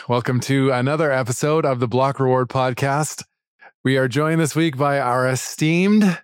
Welcome to another episode of the Block Reward Podcast. We are joined this week by our esteemed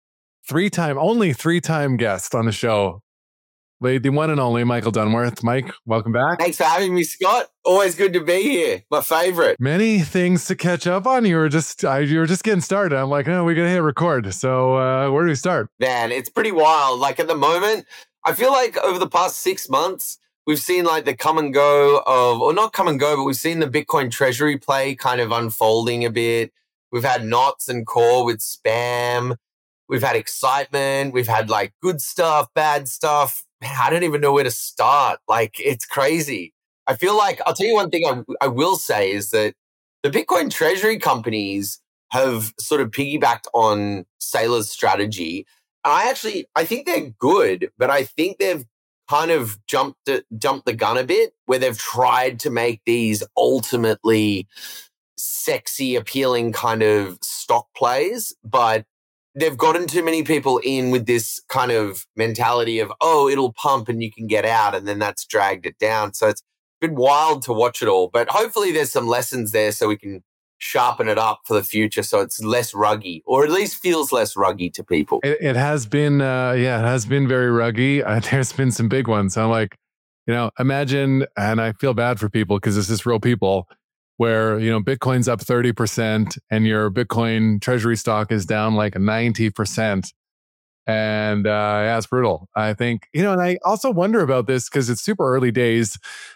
only three-time guest on the show, the one and only Michael Dunworth. Mike, welcome back. Thanks for having me, Scott. Always good to be here. My favorite. Many things to catch up on. You were just getting started. I'm like, no, we got to hit record. So where do we start? Man, it's pretty wild. Like at the moment, I feel like over the past 6 months, we've seen like the come and go of, or not come and go, but we've seen the Bitcoin treasury play kind of unfolding a bit. We've had knots and core with spam. We've had excitement. We've had like good stuff, bad stuff. Man, I don't even know where to start. Like, it's crazy. I feel like, I'll tell you one thing I will say is that the Bitcoin treasury companies have sort of piggybacked on Saylor's strategy. I think they're good, but I think they've kind of jumped the gun a bit, where they've tried to make these ultimately sexy, appealing kind of stock plays, but they've gotten too many people in with this kind of mentality of, oh, it'll pump and you can get out, and then that's dragged it down. So it's been wild to watch it all, but hopefully there's some lessons there so we can sharpen it up for the future so it's less ruggy, or at least feels less ruggy to people. It has been, it has been very ruggy. There's been some big ones. I'm like, imagine, and I feel bad for people because this is real people, where, Bitcoin's up 30% and your Bitcoin treasury stock is down like 90%. And yeah, it's brutal. I think, and I also wonder about this because it's super early days.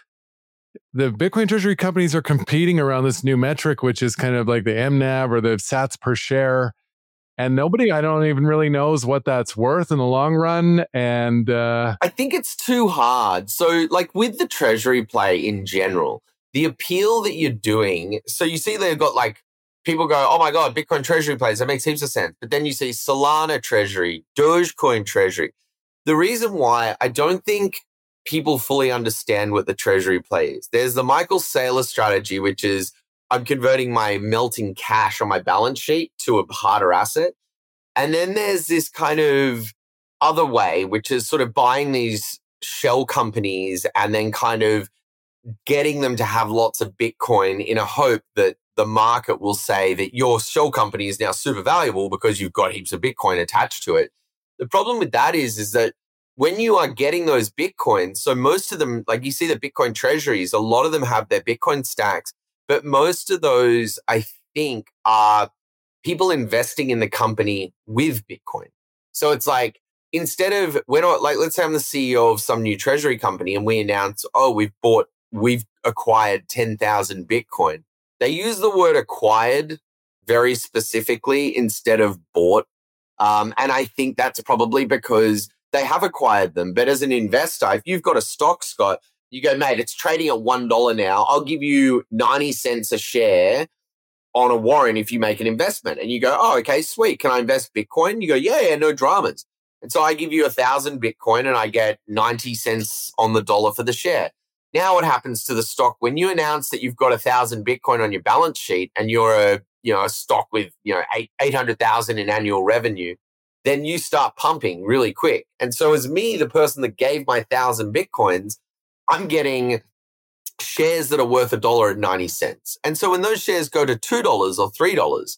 The Bitcoin treasury companies are competing around this new metric, which is kind of like the MNAV or the sats per share. And nobody, I don't even really knows what that's worth in the long run. And I think it's too hard. So like with the treasury play in general, the appeal that you're doing, so you see they've got like, people go, oh my God, Bitcoin treasury plays, that makes heaps of sense. But then you see Solana treasury, Dogecoin treasury. The reason why I don't think people fully understand what the treasury play is. There's the Michael Saylor strategy, which is I'm converting my melting cash on my balance sheet to a harder asset. And then there's this kind of other way, which is sort of buying these shell companies and then kind of getting them to have lots of Bitcoin in a hope that the market will say that your shell company is now super valuable because you've got heaps of Bitcoin attached to it. The problem with that is that when you are getting those Bitcoins, so most of them, like you see the Bitcoin treasuries, a lot of them have their Bitcoin stacks, but most of those, I think, are people investing in the company with Bitcoin. So it's like, instead of, let's say I'm the CEO of some new treasury company and we announce, oh, we've acquired 10,000 Bitcoin. They use the word acquired very specifically instead of bought. And I think that's probably because they have acquired them. But as an investor, if you've got a stock, Scott, you go, mate, it's trading at $1 now. I'll give you 90 cents a share on a warrant if you make an investment. And you go, oh, okay, sweet. Can I invest Bitcoin? You go, yeah, no dramas. And so I give you 1,000 Bitcoin and I get 90 cents on the dollar for the share. Now what happens to the stock when you announce that you've got 1,000 Bitcoin on your balance sheet and you're a stock with 800,000 in annual revenue? Then you start pumping really quick. And so as me, the person that gave my 1,000 Bitcoins, I'm getting shares that are worth $1.90. And so when those shares go to $2 or $3,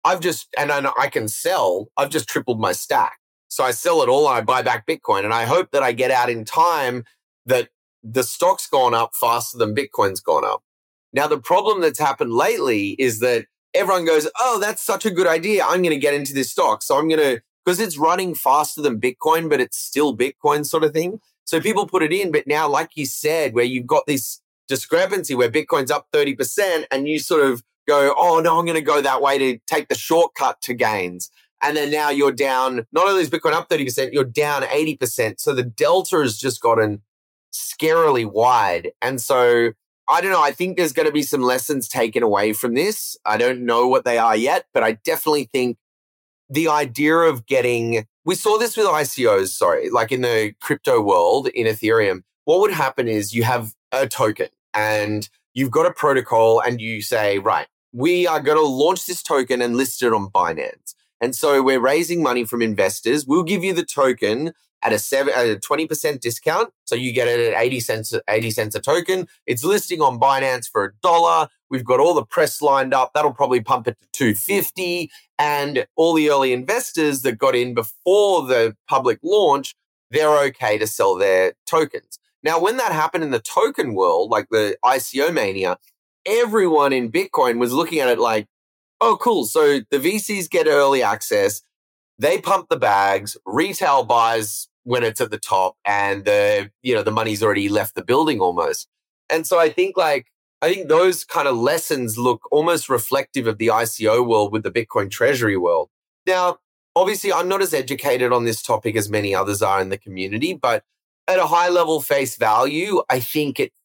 I can sell, I've just tripled my stack. So I sell it all and I buy back Bitcoin. And I hope that I get out in time that the stock's gone up faster than Bitcoin's gone up. Now, the problem that's happened lately is that everyone goes, oh, that's such a good idea. I'm going to get into this stock. So because it's running faster than Bitcoin, but it's still Bitcoin sort of thing. So people put it in, but now, like you said, where you've got this discrepancy where Bitcoin's up 30% and you sort of go, oh no, I'm going to go that way to take the shortcut to gains. And then now you're down, not only is Bitcoin up 30%, you're down 80%. So the delta has just gotten scarily wide. And so I don't know, I think there's going to be some lessons taken away from this. I don't know what they are yet, but I definitely think the idea of we saw this with ICOs, like in the crypto world, in Ethereum. What would happen is you have a token and you've got a protocol and you say, right, we are going to launch this token and list it on Binance. And so we're raising money from investors. We'll give you the token at a 20% discount. So you get it at 80 cents a token. It's listing on Binance for $1. We've got all the press lined up. That'll probably pump it to 250. And all the early investors that got in before the public launch, they're okay to sell their tokens. Now, when that happened in the token world, like the ICO mania, everyone in Bitcoin was looking at it like, oh, cool. So the VCs get early access. They pump the bags, retail buys when it's at the top, and the money's already left the building almost. And so I think those kind of lessons look almost reflective of the ICO world with the Bitcoin treasury world. Now, obviously, I'm not as educated on this topic as many others are in the community, but at a high level face value, I think it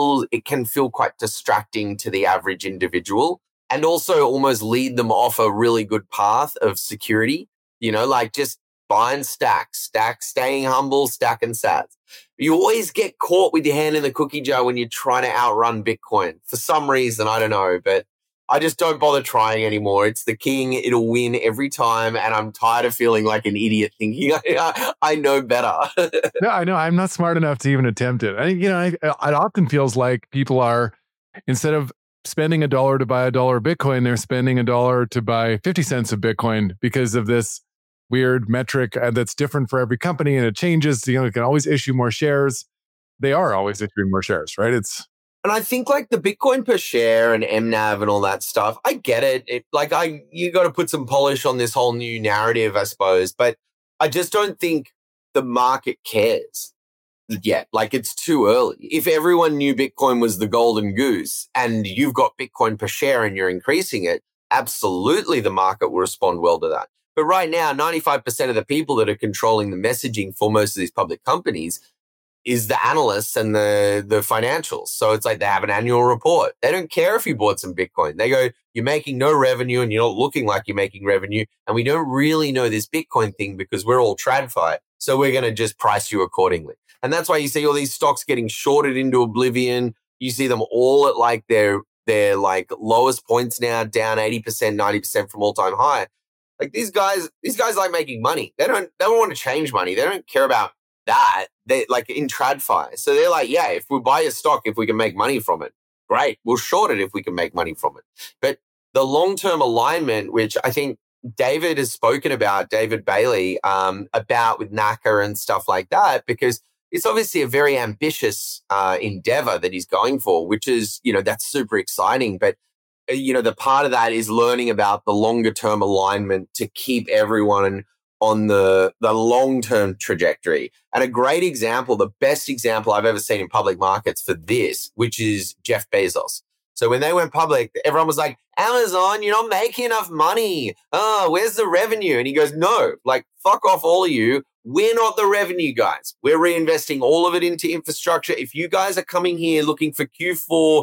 can feel quite distracting to the average individual, and also almost lead them off a really good path of security. Like just buying stacks, staying humble, stacking sats. You always get caught with your hand in the cookie jar when you're trying to outrun Bitcoin. For some reason, I don't know, but I just don't bother trying anymore. It's the king. It'll win every time. And I'm tired of feeling like an idiot thinking I know better. No, I know. I'm not smart enough to even attempt it. It often feels like people are, instead of spending $1 to buy $1 of Bitcoin, they're spending $1 to buy 50 cents of Bitcoin because of this weird metric that's different for every company, and it changes. You can always issue more shares. They are always issuing more shares, right? And I think like the Bitcoin per share and MNAV and all that stuff, I get it. You got to put some polish on this whole new narrative, I suppose. But I just don't think the market cares yet. Like it's too early. If everyone knew Bitcoin was the golden goose and you've got Bitcoin per share and you're increasing it, absolutely the market will respond well to that. But right now, 95% of the people that are controlling the messaging for most of these public companies is the analysts and the financials. So it's like they have an annual report. They don't care if you bought some Bitcoin. They go, you're making no revenue and you're not looking like you're making revenue. And we don't really know this Bitcoin thing because we're all TradFi. So we're going to just price you accordingly. And that's why you see all these stocks getting shorted into oblivion. You see them all at like their like lowest points now, down 80%, 90% from all-time high. Like these guys like making money. They don't want to change money. They don't care about that. They like in TradFi. So they're like, yeah, if we buy a stock, if we can make money from it, great. We'll short it if we can make money from it. But the long-term alignment, which I think David has spoken about, David Bailey, about with Naka and stuff like that, because it's obviously a very ambitious endeavor that he's going for, which is, that's super exciting. But the part of that is learning about the longer term alignment to keep everyone on the long-term trajectory. And a great example, the best example I've ever seen in public markets for this, which is Jeff Bezos. So when they went public, everyone was like, Amazon, you're not making enough money. Oh, where's the revenue? And he goes, no, like, fuck off all of you. We're not the revenue guys. We're reinvesting all of it into infrastructure. If you guys are coming here looking for Q4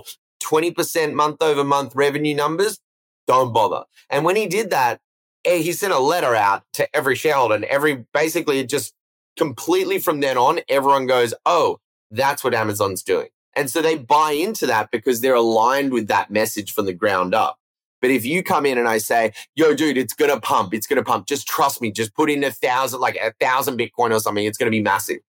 20% month over month revenue numbers, don't bother. And when he did that, he sent a letter out to every shareholder, and basically it just completely from then on, everyone goes, oh, that's what Amazon's doing. And so they buy into that because they're aligned with that message from the ground up. But if you come in and I say, yo, dude, it's going to pump. Just trust me. Just put in 1,000 Bitcoin or something. It's going to be massive.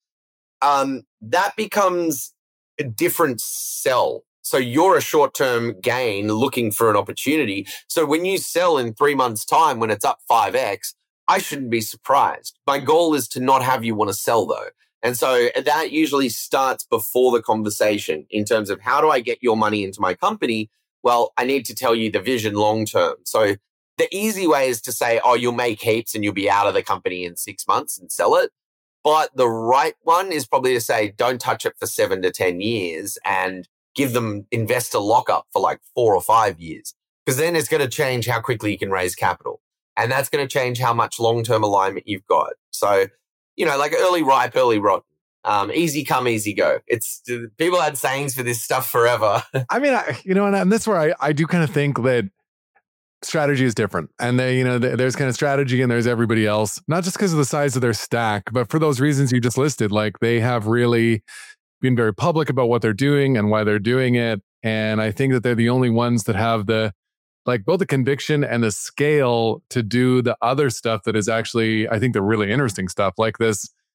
That becomes a different sell. So you're a short-term gain looking for an opportunity. So when you sell in 3 months' time, when it's up 5x, I shouldn't be surprised. My goal is to not have you want to sell though. And so that usually starts before the conversation in terms of how do I get your money into my company? Well, I need to tell you the vision long-term. So the easy way is to say, oh, you'll make heaps and you'll be out of the company in 6 months and sell it. But the right one is probably to say, don't touch it for 7 to 10 years and give them investor lockup for like 4 or 5 years, because then it's going to change how quickly you can raise capital. And that's going to change how much long-term alignment you've got. So, like early ripe, early rotten, easy come, easy go. People had sayings for this stuff forever. I mean, and that's where I do kind of think that strategy is different. And there's kind of strategy and there's everybody else, not just because of the size of their stack, but for those reasons you just listed. Like they have really been very public about what they're doing and why they're doing it. And I think that they're the only ones that have both the conviction and the scale to do the other stuff that is actually, I think, the really interesting stuff, like this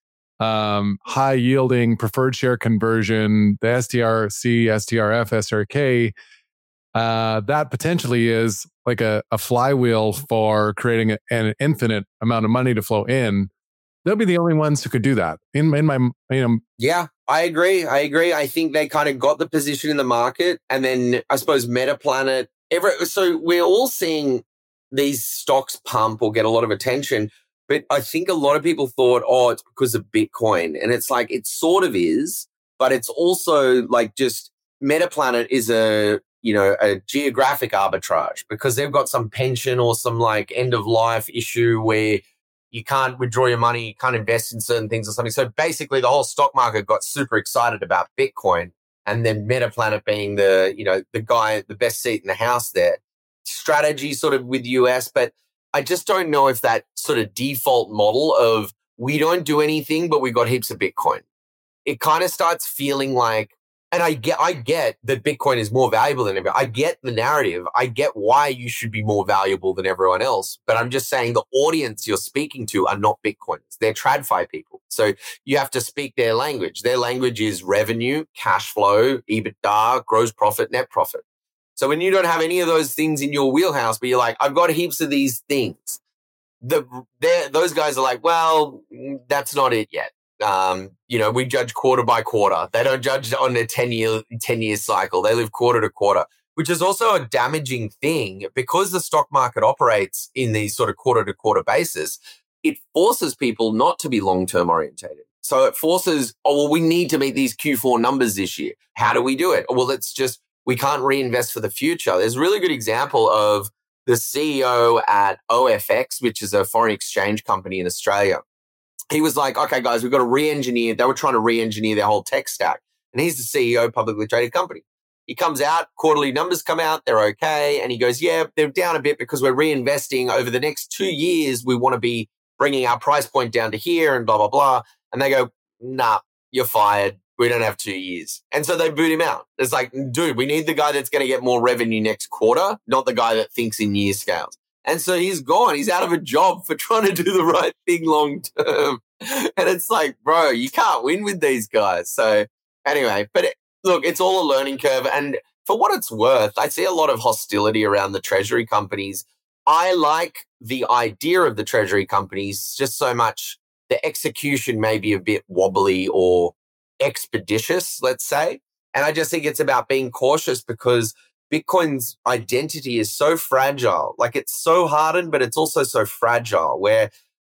high yielding preferred share conversion, the STRC, STRF, SRK, that potentially is like a flywheel for creating an infinite amount of money to flow in. They'll be the only ones who could do that. In my, Yeah, I agree. I think they kind of got the position in the market, and then I suppose Metaplanet. So we're all seeing these stocks pump or get a lot of attention, but I think a lot of people thought, oh, it's because of Bitcoin, and it's like it sort of is, but it's also like just Metaplanet is a geographic arbitrage because they've got some pension or some like end of life issue where you can't withdraw your money, you can't invest in certain things or something. So basically the whole stock market got super excited about Bitcoin, and then Metaplanet being the best seat in the house there. Strategy sort of with US, but I just don't know if that sort of default model of we don't do anything, but we got heaps of Bitcoin. It kind of starts feeling like, and I get that Bitcoin is more valuable than everyone. I get the narrative. I get why you should be more valuable than everyone else. But I'm just saying the audience you're speaking to are not Bitcoiners. They're TradFi people. So you have to speak their language. Their language is revenue, cash flow, EBITDA, gross profit, net profit. So when you don't have any of those things in your wheelhouse, but you're like, I've got heaps of these things. Those guys are like, well, that's not it yet. We judge quarter by quarter. They don't judge on a 10-year cycle. They live quarter to quarter, which is also a damaging thing because the stock market operates in these sort of quarter to quarter basis. It forces people not to be long-term orientated. So it forces, we need to meet these Q4 numbers this year. How do we do it? Well, we can't reinvest for the future. There's a really good example of the CEO at OFX, which is a foreign exchange company in Australia. He was like, okay, guys, we've got to re-engineer. They were trying to re-engineer their whole tech stack. And he's the CEO of publicly traded company. He comes out, quarterly numbers come out, they're okay. And he goes, yeah, they're down a bit because we're reinvesting over the next 2 years. We want to be bringing our price point down to here and blah, blah, blah. And they go, nah, you're fired. We don't have 2 years. And so they boot him out. It's like, dude, we need the guy that's going to get more revenue next quarter, not the guy that thinks in year scales. And so he's gone. He's out of a job for trying to do the right thing long term. And it's like, bro, you can't win with these guys. So anyway, but look, it's all a learning curve. And for what it's worth, I see a lot of hostility around the treasury companies. I like the idea of the treasury companies just so much. The execution may be a bit wobbly or expeditious, let's say. And I just think it's about being cautious because Bitcoin's identity is so fragile. Like it's so hardened, but it's also so fragile where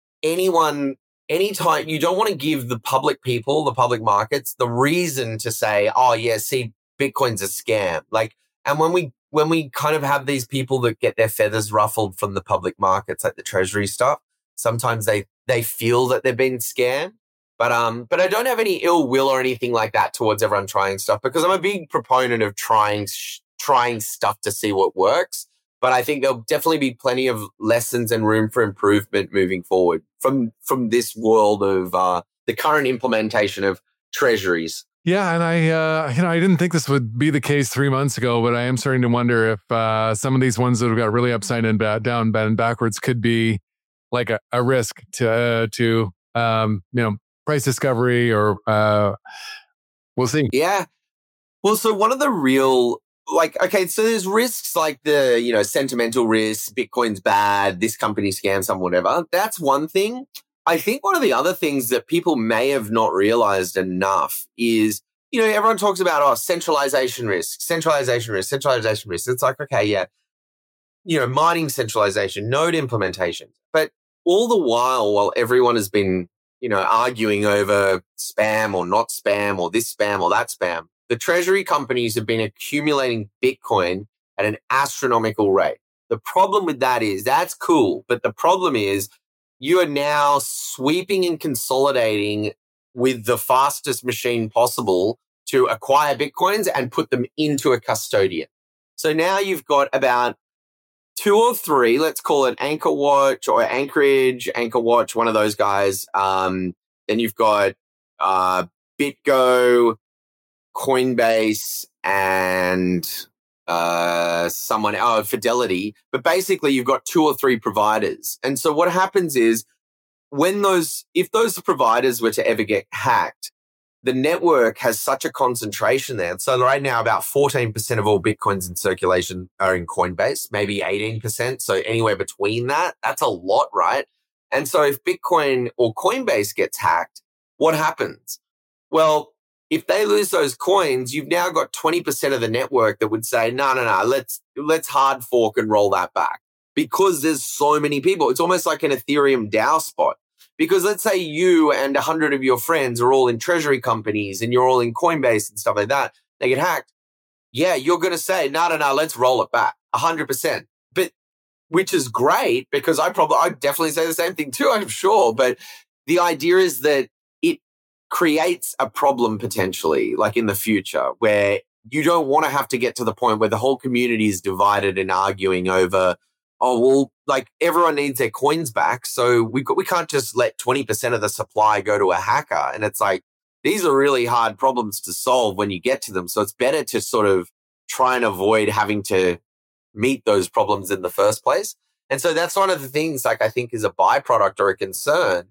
anytime you don't want to give the public people, the public markets, the reason to say, oh yeah, see, Bitcoin's a scam. Like, and when we kind of have these people that get their feathers ruffled from the public markets, like the treasury stuff, sometimes they feel that they're being scammed. But I don't have any ill will or anything like that towards everyone trying stuff because I'm a big proponent of trying stuff to see what works. But I think there'll definitely be plenty of lessons and room for improvement moving forward from this world of the current implementation of treasuries. Yeah, and I didn't think this would be the case 3 months ago, but I am starting to wonder if some of these ones that have got really upside and down and backwards could be like a risk to price discovery or we'll see. Yeah. Well, so one of the real so there's risks like the, sentimental risks, Bitcoin's bad, this company scams someone, whatever. That's one thing. I think one of the other things that people may have not realized enough is, everyone talks about, centralization risk. It's like, okay, yeah, mining centralization, node implementation. But all the while everyone has been, arguing over spam or not spam or this spam or that spam, the treasury companies have been accumulating Bitcoin at an astronomical rate. The problem with that is that's cool, but the problem is you are now sweeping and consolidating with the fastest machine possible to acquire Bitcoins and put them into a custodian. So now you've got about 2 or 3, let's call it Anchor Watch or Anchorage, Anchor Watch, one of those guys. Then you've got BitGo, Coinbase, and Fidelity. But basically, you've got 2 or 3 providers. And so what happens is if those providers were to ever get hacked, the network has such a concentration there. And so right now, about 14% of all Bitcoins in circulation are in Coinbase, maybe 18%. So anywhere between that, that's a lot, right? And so if Bitcoin or Coinbase gets hacked, what happens? Well, if they lose those coins, you've now got 20% of the network that would say, no, let's hard fork and roll that back, because there's so many people. It's almost like an Ethereum DAO spot. Because let's say you and 100 of your friends are all in treasury companies and you're all in Coinbase and stuff like that. They get hacked. Yeah, you're going to say, no, let's roll it back 100%. But which is great, because I'd definitely say the same thing too, I'm sure. But the idea is that it creates a problem potentially, like in the future, where you don't want to have to get to the point where the whole community is divided and arguing over, oh, well, like everyone needs their coins back. So we can't just let 20% of the supply go to a hacker. And it's like, these are really hard problems to solve when you get to them. So it's better to sort of try and avoid having to meet those problems in the first place. And so that's one of the things, like, I think is a byproduct or a concern,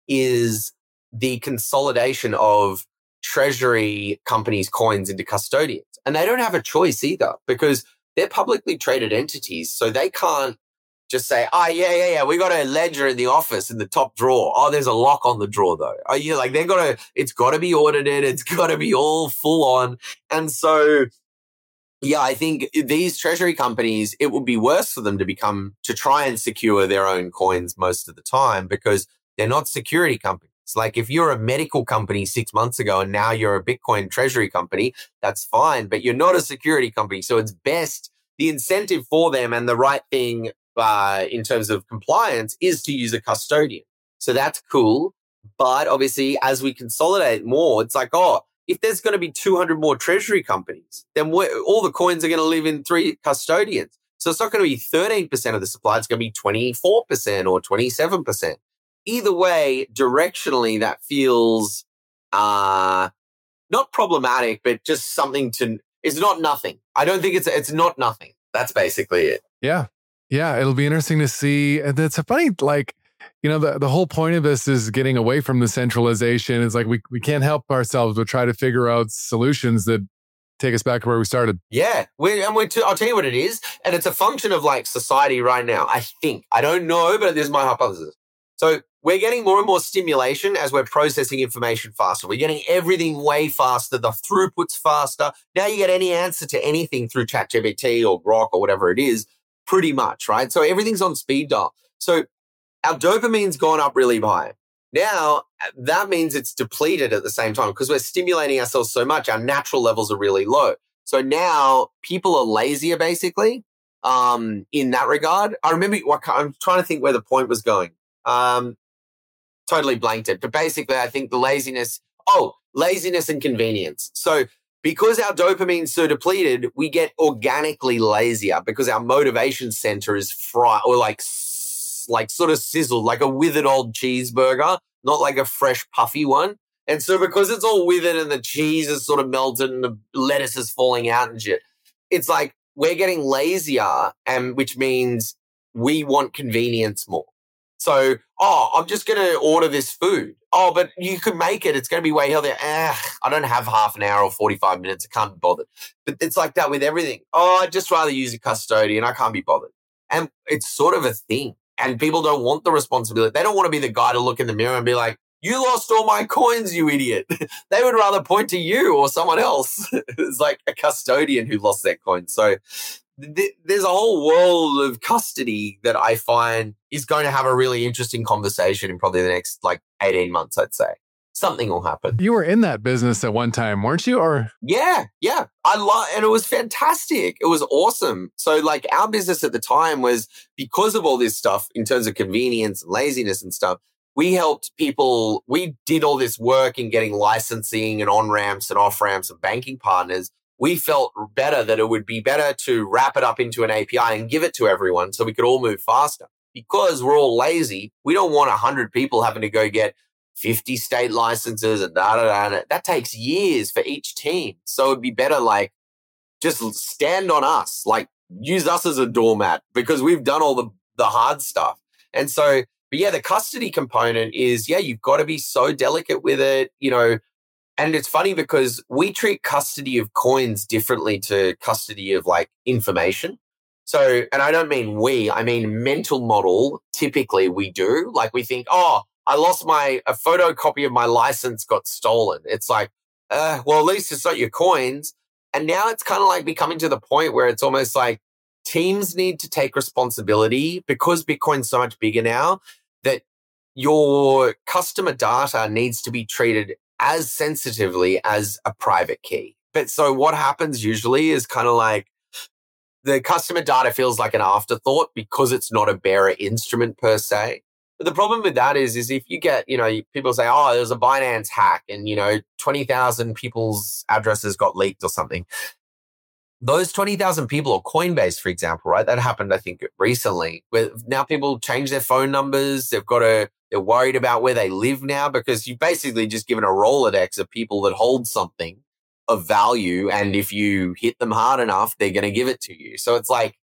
is the consolidation of treasury companies' coins into custodians. And they don't have a choice either, because they're publicly traded entities. So they can't just say, we got a ledger in the office in the top drawer. Oh, there's a lock on the drawer though. Oh, yeah, like it's got to be audited. It's got to be all full on. And so, yeah, I think these treasury companies, it would be worse for them to try and secure their own coins most of the time, because they're not security companies. Like if you're a medical company 6 months ago and now you're a Bitcoin treasury company, that's fine, but you're not a security company. So it's best, the incentive for them and the right thing in terms of compliance is to use a custodian. So that's cool. But obviously, as we consolidate more, it's like, if there's going to be 200 more treasury companies, then all the coins are going to live in 3 custodians. So it's not going to be 13% of the supply. It's going to be 24% or 27%. Either way, directionally, that feels not problematic, but just something it's not nothing. I don't think it's not nothing. That's basically it. Yeah. Yeah. It'll be interesting to see. It's a funny, like, the whole point of this is getting away from the centralization. It's like we can't help ourselves but try to figure out solutions that take us back to where we started. Yeah. I'll tell you what it is. And it's a function of like society right now. I think. I don't know, but this is my hypothesis. So we're getting more and more stimulation as we're processing information faster. We're getting everything way faster. The throughput's faster. Now you get any answer to anything through ChatGPT or Grok or whatever it is, pretty much, right? So everything's on speed dial. So our dopamine's gone up really high. Now, that means it's depleted at the same time because we're stimulating ourselves so much. Our natural levels are really low. So now people are lazier, basically, in that regard. I remember, I'm trying to think where the point was going. Totally blanked it. But basically, I think the laziness and convenience. So because our dopamine's so depleted, we get organically lazier because our motivation center is fried or like sort of sizzled, like a withered old cheeseburger, not like a fresh puffy one. And so because it's all withered and the cheese is sort of melted and the lettuce is falling out and shit, it's like we're getting lazier, and which means we want convenience more. So, I'm just going to order this food. Oh, but you could make it. It's going to be way healthier. I don't have half an hour or 45 minutes. I can't be bothered. But it's like that with everything. I'd just rather use a custodian. I can't be bothered. And it's sort of a thing. And people don't want the responsibility. They don't want to be the guy to look in the mirror and be like, you lost all my coins, you idiot. They would rather point to you or someone else. It's like a custodian who lost their coins. So there's a whole world of custody that I find is going to have a really interesting conversation in probably the next 18 months, I'd say. Something will happen. You were in that business at one time, weren't you? Or Yeah. And it was fantastic. It was awesome. So our business at the time was, because of all this stuff in terms of convenience and laziness and stuff, we helped people. We did all this work in getting licensing and on-ramps and off-ramps and banking partners. We felt better that it would be better to wrap it up into an API and give it to everyone so we could all move faster. Because we're all lazy, we don't want 100 people having to go get 50 state licenses and da-da-da. That takes years for each team. So it'd be better just stand on us, use us as a doormat because we've done all the hard stuff. And so But yeah, the custody component is, you've got to be so delicate with it, and it's funny because we treat custody of coins differently to custody of like information. So, and I don't mean I mean mental model. Typically we do. Like we think, oh, I lost a photocopy of my license got stolen. It's like, well, at least it's not your coins. And now it's kind of like becoming to the point where it's almost like teams need to take responsibility because Bitcoin's so much bigger now that your customer data needs to be treated as sensitively as a private key. But so what happens usually is kind of like the customer data feels like an afterthought because it's not a bearer instrument per se. But the problem with that is if you get, people say, oh, there's a Binance hack and, 20,000 people's addresses got leaked or something. Those 20,000 people, or Coinbase, for example, right? That happened, I think, recently, where now people change their phone numbers. They're worried about where they live now because you've basically just given a Rolodex of people that hold something of value. And if you hit them hard enough, they're going to give it to you. So it's like,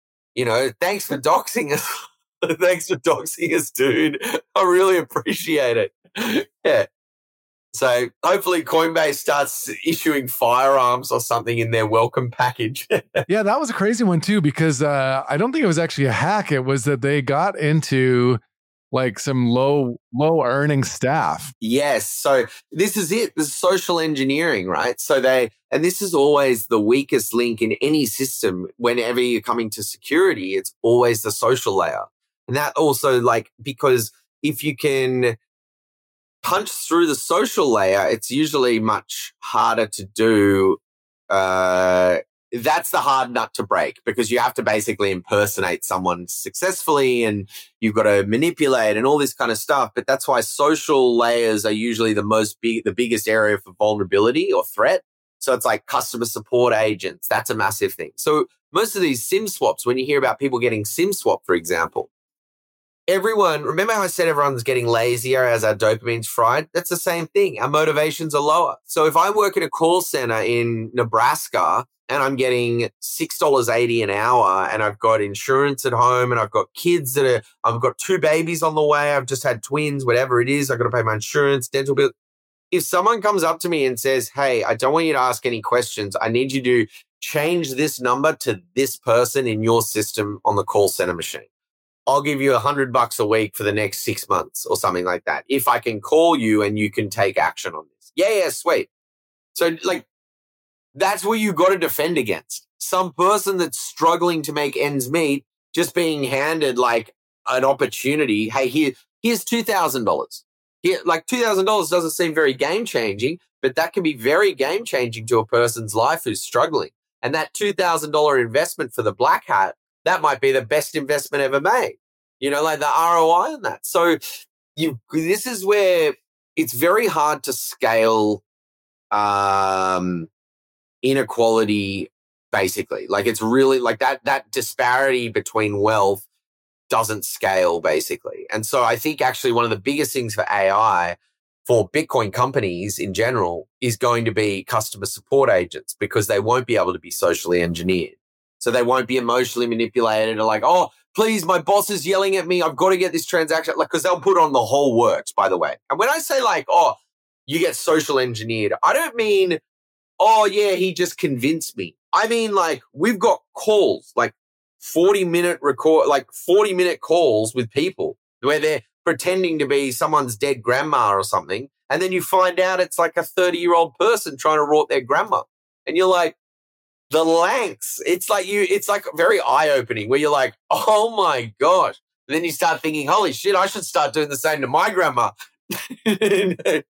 thanks for doxing us. Thanks for doxing us, dude. I really appreciate it. Yeah. So hopefully Coinbase starts issuing firearms or something in their welcome package. Yeah, that was a crazy one too, because I don't think it was actually a hack. It was that they got into like some low earning staff. Yes. So this is it. This is social engineering, right? And this is always the weakest link in any system. Whenever you're coming to security, it's always the social layer. And that also because if you can punch through the social layer, it's usually much harder to do. That's the hard nut to break because you have to basically impersonate someone successfully and you've got to manipulate and all this kind of stuff. But that's why social layers are usually the biggest area for vulnerability or threat. So it's like customer support agents. That's a massive thing. So most of these SIM swaps, when you hear about people getting SIM swap, for example, remember how I said everyone's getting lazier as our dopamine's fried? That's the same thing. Our motivations are lower. So if I work in a call center in Nebraska and I'm getting $6.80 an hour and I've got insurance at home and I've got kids I've got 2 babies on the way, I've just had twins, whatever it is, I've got to pay my insurance, dental bill. If someone comes up to me and says, hey, I don't want you to ask any questions. I need you to change this number to this person in your system on the call center machine. I'll give you $100 a week for the next 6 months or something like that. If I can call you and you can take action on this. Yeah, sweet. So that's what you got to defend against. Some person that's struggling to make ends meet, just being handed like an opportunity. Hey, here's $2,000. $2,000 doesn't seem very game changing, but that can be very game changing to a person's life who's struggling. And that $2,000 investment for the black hat, that might be the best investment ever made, like the ROI on that. So this is where it's very hard to scale inequality, basically. Like it's really like that disparity between wealth doesn't scale, basically. And so I think actually one of the biggest things for AI, for Bitcoin companies in general, is going to be customer support agents because they won't be able to be socially engineered. So they won't be emotionally manipulated or like, oh, please, my boss is yelling at me. I've got to get this transaction. Because they'll put on the whole works, by the way. And when I say you get social engineered, I don't mean, oh, yeah, he just convinced me. I mean, we've got calls, 40-minute calls with people where they're pretending to be someone's dead grandma or something. And then you find out it's like a 30-year-old person trying to rort their grandma. And you're like, the lengths. It's like very eye-opening where you're like, oh my gosh. And then you start thinking, holy shit, I should start doing the same to my grandma. But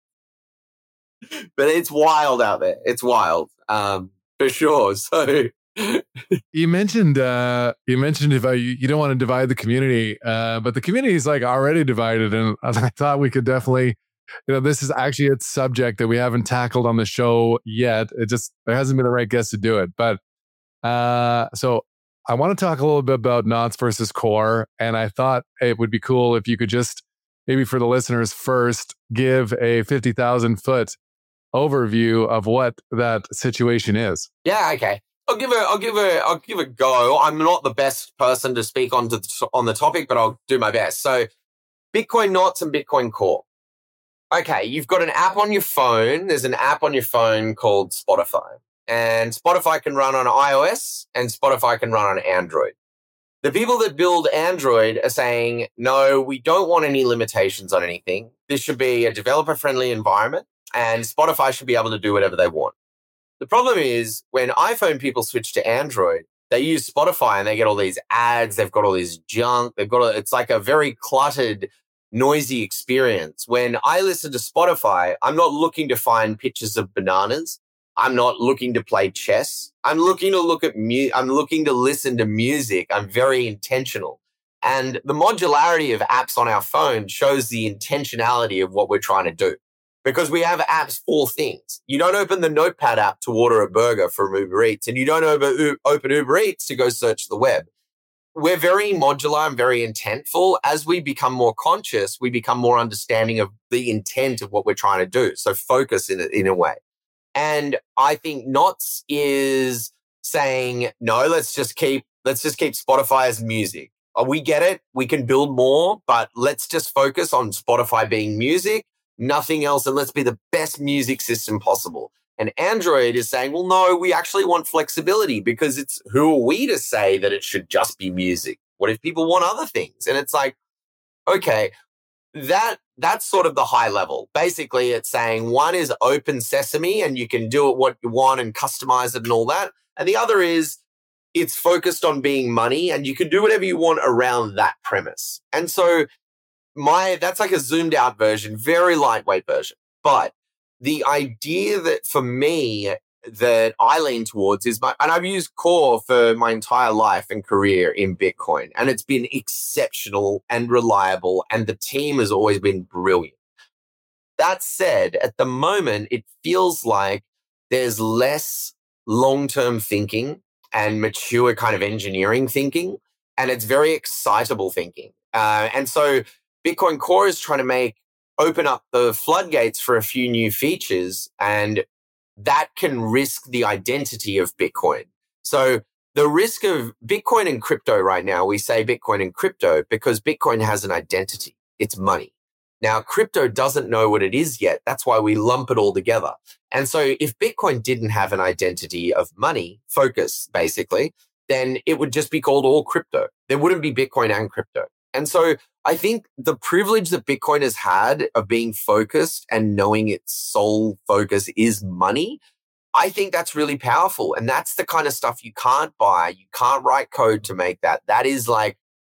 it's wild out there. It's wild, for sure. So you mentioned if you don't want to divide the community, but the community is already divided. And I thought we could definitely, this is actually a subject that we haven't tackled on the show yet. There hasn't been the right guest to do it. But so I want to talk a little bit about Knots versus Core. And I thought it would be cool if you could just, maybe for the listeners first, give a 50,000-foot overview of what that situation is. Yeah, okay. I'll give a go. I'm not the best person to speak on the topic, but I'll do my best. So Bitcoin Knots and Bitcoin Core. Okay, you've got an app on your phone. There's an app on your phone called Spotify. And Spotify can run on iOS and Spotify can run on Android. The people that build Android are saying, no, we don't want any limitations on anything. This should be a developer-friendly environment, and Spotify should be able to do whatever they want. The problem is when iPhone people switch to Android, they use Spotify and they get all these ads. They've got all this junk. It's like a very cluttered, noisy experience. When I listen to Spotify, I'm not looking to find pictures of bananas. I'm not looking to play chess. I'm looking to listen to music. I'm very intentional. And the modularity of apps on our phone shows the intentionality of what we're trying to do. Because we have apps for things. You don't open the Notepad app to order a burger from Uber Eats, and you don't open Uber Eats to go search the web. We're very modular and very intentful. As we become more conscious, we become more understanding of the intent of what we're trying to do. So focus in a way. And I think Knots is saying, no, let's just keep Spotify as music. We get it. We can build more, but let's just focus on Spotify being music, nothing else. And let's be the best music system possible. And Android is saying, well, no, we actually want flexibility because who are we to say that it should just be music? What if people want other things? And it's like, okay, that's sort of the high level. Basically, it's saying one is open sesame and you can do it what you want and customize it and all that. And the other is it's focused on being money and you can do whatever you want around that premise. And so that's like a zoomed out version, very lightweight version. But the idea that for me that I lean towards is and I've used Core for my entire life and career in Bitcoin, and it's been exceptional and reliable, and the team has always been brilliant. That said, at the moment, it feels like there's less long-term thinking and mature kind of engineering thinking, and it's very excitable thinking. And so Bitcoin Core is trying to open up the floodgates for a few new features, and that can risk the identity of Bitcoin. So the risk of Bitcoin and crypto right now, we say Bitcoin and crypto because Bitcoin has an identity. It's money. Now, crypto doesn't know what it is yet. That's why we lump it all together. And so if Bitcoin didn't have an identity of money, focus, basically, then it would just be called all crypto. There wouldn't be Bitcoin and crypto. And so I think the privilege that Bitcoin has had of being focused and knowing its sole focus is money, I think that's really powerful. And that's the kind of stuff you can't buy. You can't write code to make that. That is like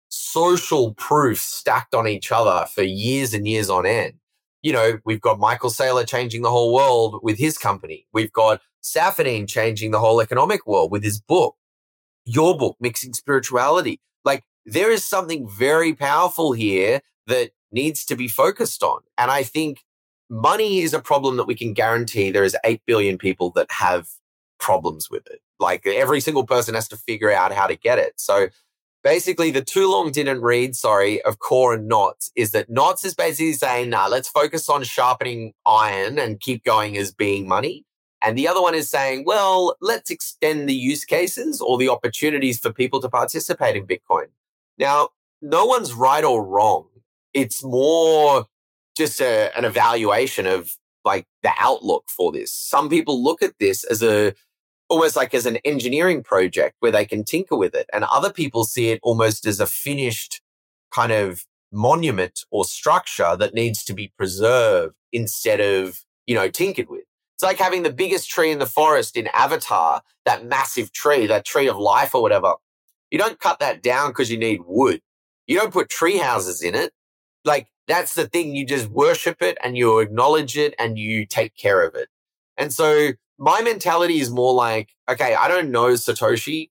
social proof stacked on each other for years and years on end. You know, we've got Michael Saylor changing the whole world with his company. We've got Saifedean changing the whole economic world with his book. Your book, Mixing Spirituality. Like, there is something very powerful here that needs to be focused on. And I think money is a problem that we can guarantee there is 8 billion people that have problems with it. Like, every single person has to figure out how to get it. So basically, the too long didn't read, of Core and Knots is that Knots is basically saying, let's focus on sharpening iron and keep going as being money. And the other one is saying, well, let's extend the use cases or the opportunities for people to participate in Bitcoin. Now, no one's right or wrong. It's more just an evaluation of like the outlook for this. Some people look at this as almost like as an engineering project where they can tinker with it. And other people see it almost as a finished kind of monument or structure that needs to be preserved instead of, tinkered with. It's like having the biggest tree in the forest in Avatar, that massive tree, that tree of life or whatever. You don't cut that down because you need wood. You don't put tree houses in it. Like, that's the thing. You just worship it and you acknowledge it and you take care of it. And so my mentality is more like, okay, I don't know Satoshi.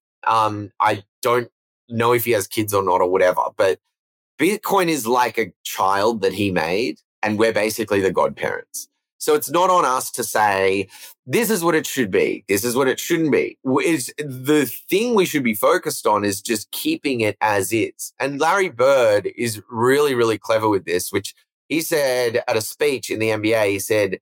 I don't know if he has kids or not or whatever, but Bitcoin is like a child that he made and we're basically the godparents. So it's not on us to say, this is what it should be. This is what it shouldn't be. The thing we should be focused on is just keeping it as is. And Larry Bird is really, really clever with this, which he said at a speech in the NBA, he said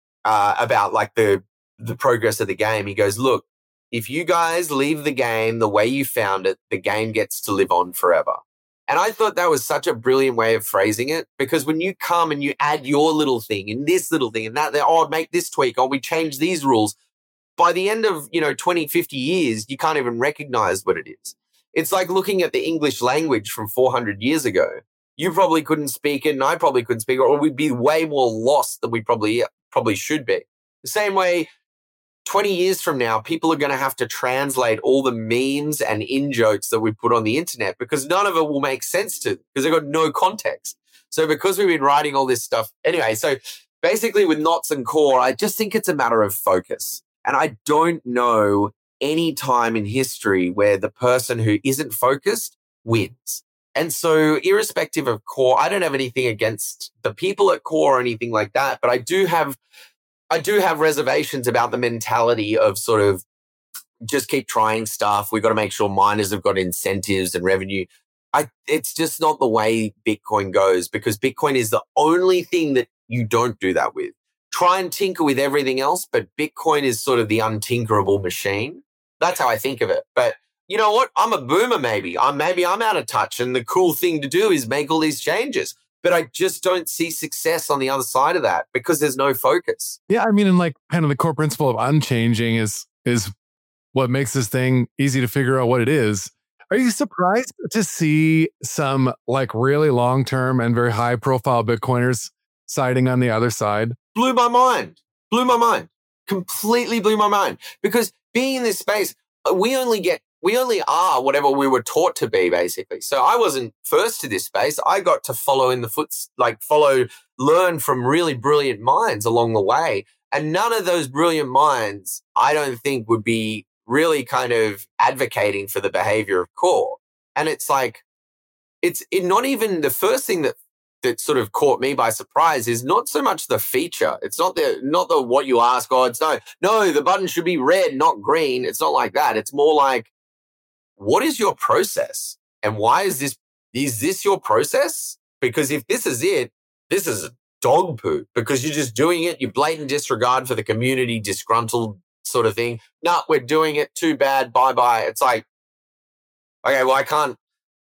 about like the progress of the game. He goes, look, if you guys leave the game the way you found it, the game gets to live on forever. And I thought that was such a brilliant way of phrasing it, because when you come and you add your little thing and this little thing and that, oh, make this tweak, oh, we change these rules. By the end of, 20, 50 years, you can't even recognize what it is. It's like looking at the English language from 400 years ago. You probably couldn't speak it and I probably couldn't speak it, or we'd be way more lost than we probably should be. The same way, 20 years from now, people are going to have to translate all the memes and in-jokes that we put on the internet, because none of it will make sense to them because they've got no context. So because we've been writing all this stuff. Anyway, so basically with Knots and Core, I just think it's a matter of focus. And I don't know any time in history where the person who isn't focused wins. And so irrespective of Core, I don't have anything against the people at Core or anything like that, but I do have reservations about the mentality of sort of just keep trying stuff. We've got to make sure miners have got incentives and revenue. It's just not the way Bitcoin goes, because Bitcoin is the only thing that you don't do that with. Try and tinker with everything else, but Bitcoin is sort of the untinkerable machine. That's how I think of it. But you know what? I'm a boomer maybe. I'm out of touch, and the cool thing to do is make all these changes. But I just don't see success on the other side of that because there's no focus. Yeah, I mean, and like kind of the core principle of unchanging is what makes this thing easy to figure out what it is. Are you surprised to see some like really long-term and very high-profile Bitcoiners siding on the other side? Blew my mind. Completely blew my mind. Because being in this space, we only are whatever we were taught to be, basically. So I wasn't first to this space. I got to follow in the learn from really brilliant minds along the way. And none of those brilliant minds, I don't think, would be really kind of advocating for the behavior of Core. And it's like, it's not even the first thing that sort of caught me by surprise is not so much the feature. It's not the what you ask. Oh, it's no, the button should be red, not green. It's not like that. It's more like, what is your process? And why is this your process? Because if this is it, this is dog poo, because you're just doing it. You blatant disregard for the community, disgruntled sort of thing. No, we're doing it. Too bad. Bye. It's like, okay, well, I can't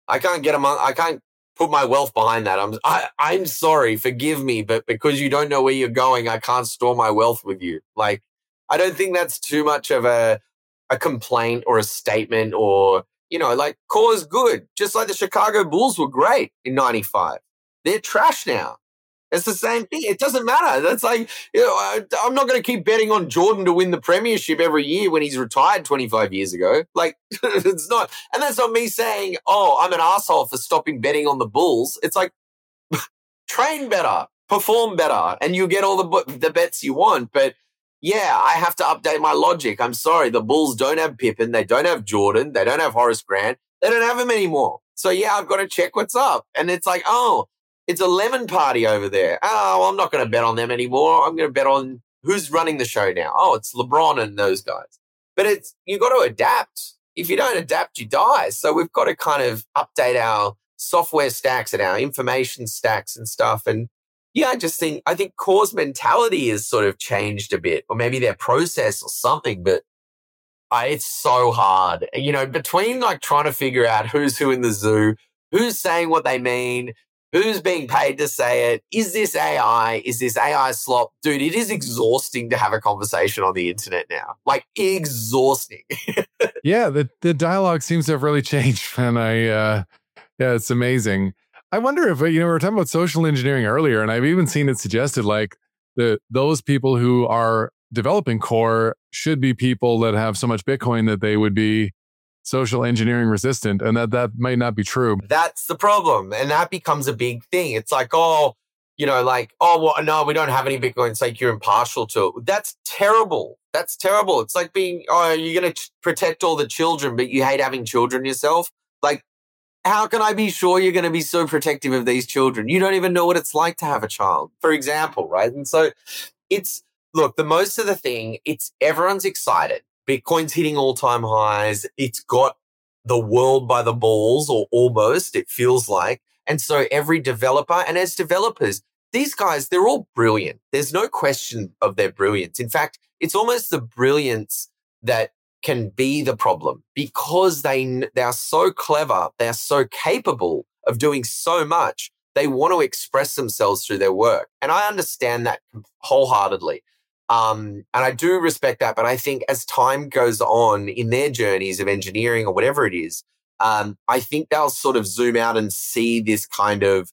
put my wealth behind that. I'm sorry, forgive me, but because you don't know where you're going, I can't store my wealth with you. Like, I don't think that's too much of a complaint or a statement, or, like, Core's good. Just like the Chicago Bulls were great in 95. They're trash now. It's the same thing. It doesn't matter. That's like, I'm not going to keep betting on Jordan to win the premiership every year when he's retired 25 years ago. Like, it's not. And that's not me saying, oh, I'm an asshole for stopping betting on the Bulls. It's like, train better, perform better, and you get all the bets you want. But yeah, I have to update my logic. I'm sorry. The Bulls don't have Pippen. They don't have Jordan. They don't have Horace Grant. They don't have him anymore. So yeah, I've got to check what's up. And it's like, oh, it's a lemon party over there. Oh, well, I'm not going to bet on them anymore. I'm going to bet on who's running the show now. Oh, it's LeBron and those guys. But you got to adapt. If you don't adapt, you die. So we've got to kind of update our software stacks and our information stacks and stuff. And yeah, I think Core's mentality has sort of changed a bit, or maybe their process or something. But it's so hard, between like trying to figure out who's who in the zoo, who's saying what they mean, who's being paid to say it? Is this AI? Is this AI slop? Dude, it is exhausting to have a conversation on the internet now. Like, exhausting. Yeah, the dialogue seems to have really changed. And yeah, it's amazing. I wonder if, we were talking about social engineering earlier, and I've even seen it suggested like those people who are developing Core should be people that have so much Bitcoin that they would be social engineering resistant, and that might not be true. That's the problem. And that becomes a big thing. It's like, well, no, we don't have any Bitcoin. It's like you're impartial to it. That's terrible. It's like being, you're going to protect all the children, but you hate having children yourself. Like, how can I be sure you're going to be so protective of these children? You don't even know what it's like to have a child, for example, right? And so the most of the thing, everyone's excited. Bitcoin's hitting all-time highs. It's got the world by the balls, or almost, it feels like. And so every developer, and as developers, these guys, they're all brilliant. There's no question of their brilliance. In fact, it's almost the brilliance that can be the problem, because they are so clever, they're so capable of doing so much, they want to express themselves through their work. And I understand that wholeheartedly. And I do respect that. But I think as time goes on in their journeys of engineering or whatever it is, I think they'll sort of zoom out and see this kind of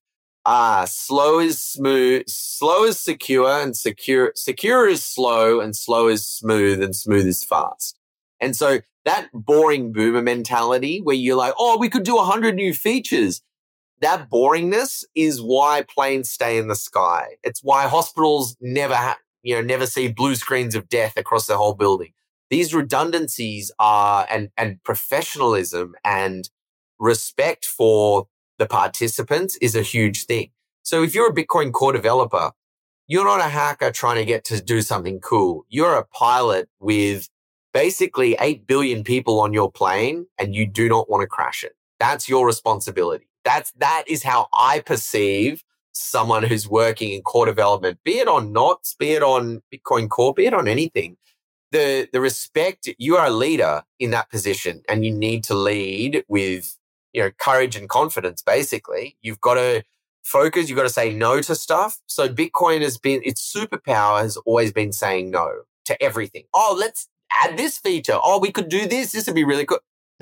slow is smooth, slow is secure, and secure is slow, and slow is smooth, and smooth is fast. And so that boring boomer mentality where you're like, oh, we could do 100 new features. That boringness is why planes stay in the sky. It's why hospitals never see blue screens of death across the whole building. These redundancies are, and professionalism and respect for the participants is a huge thing. So if you're a Bitcoin core developer, you're not a hacker trying to get to do something cool. You're a pilot with basically 8 billion people on your plane, and you do not want to crash it. That's your responsibility. That is how I perceive someone who's working in core development, be it on Knots, be it on Bitcoin Core, be it on anything. The respect, you are a leader in that position, and you need to lead with, courage and confidence, basically. You've got to focus. You've got to say no to stuff. So Bitcoin its superpower has always been saying no to everything. Oh, let's add this feature. Oh, we could do this. This would be really good.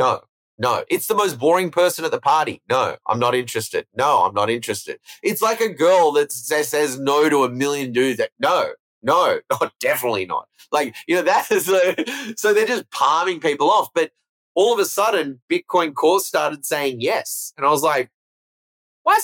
No, it's the most boring person at the party. No, I'm not interested. No, I'm not interested. It's like a girl that says no to a million dudes. No, definitely not. Like, that is so they're just palming people off. But all of a sudden, Bitcoin Core started saying yes. And I was like, what?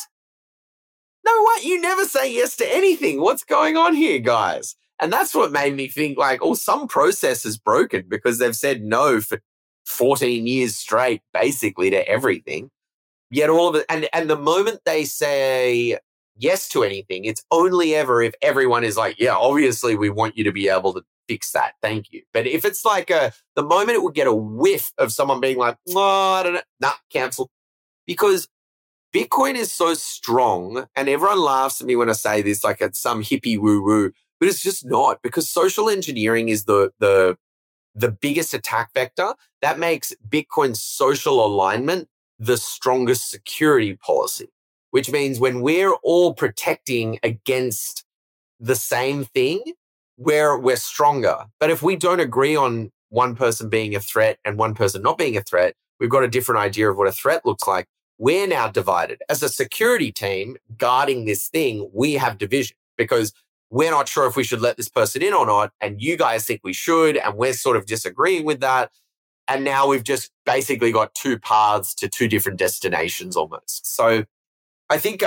No, what? You never say yes to anything. What's going on here, guys? And that's what made me think like, some process is broken because they've said no for 14 years straight, basically, to everything. Yet all of it, and the moment they say yes to anything, it's only ever if everyone is like, yeah, obviously we want you to be able to fix that. Thank you. But if it's like the moment it would get a whiff of someone being like, oh, I don't know, nah, cancel. Because Bitcoin is so strong, and everyone laughs at me when I say this, like it's some hippie woo-woo, but it's just not, because social engineering is the biggest attack vector that makes Bitcoin's social alignment the strongest security policy, which means when we're all protecting against the same thing, we're stronger. But if we don't agree on one person being a threat and one person not being a threat, we've got a different idea of what a threat looks like. We're now divided. As a security team guarding this thing, we have division because we're not sure if we should let this person in or not. And you guys think we should. And we're sort of disagreeing with that. And now we've just basically got two paths to two different destinations almost. So I think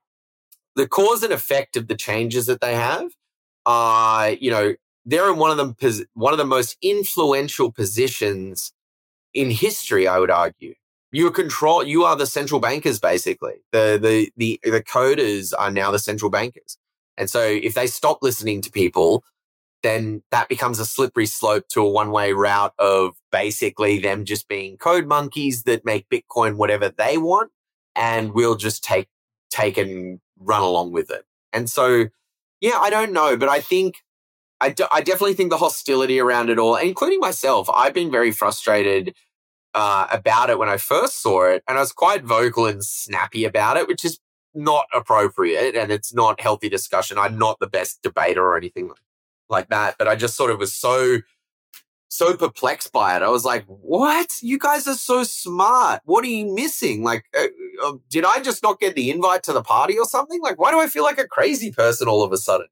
the cause and effect of the changes that they have, they're in one of the most influential positions in history, I would argue. You are the central bankers, basically. The coders are now the central bankers. And so if they stop listening to people, then that becomes a slippery slope to a one-way route of basically them just being code monkeys that make Bitcoin whatever they want, and we'll just take and run along with it. And so, yeah, I don't know, but I think I definitely think the hostility around it all, including myself, I've been very frustrated about it when I first saw it, and I was quite vocal and snappy about it, which is not appropriate, and it's not healthy discussion. I'm not the best debater or anything like that, but I just sort of was so perplexed by it. I was like, what? You guys are so smart. What are you missing? Like, did I just not get the invite to the party or something? Like, why do I feel like a crazy person all of a sudden?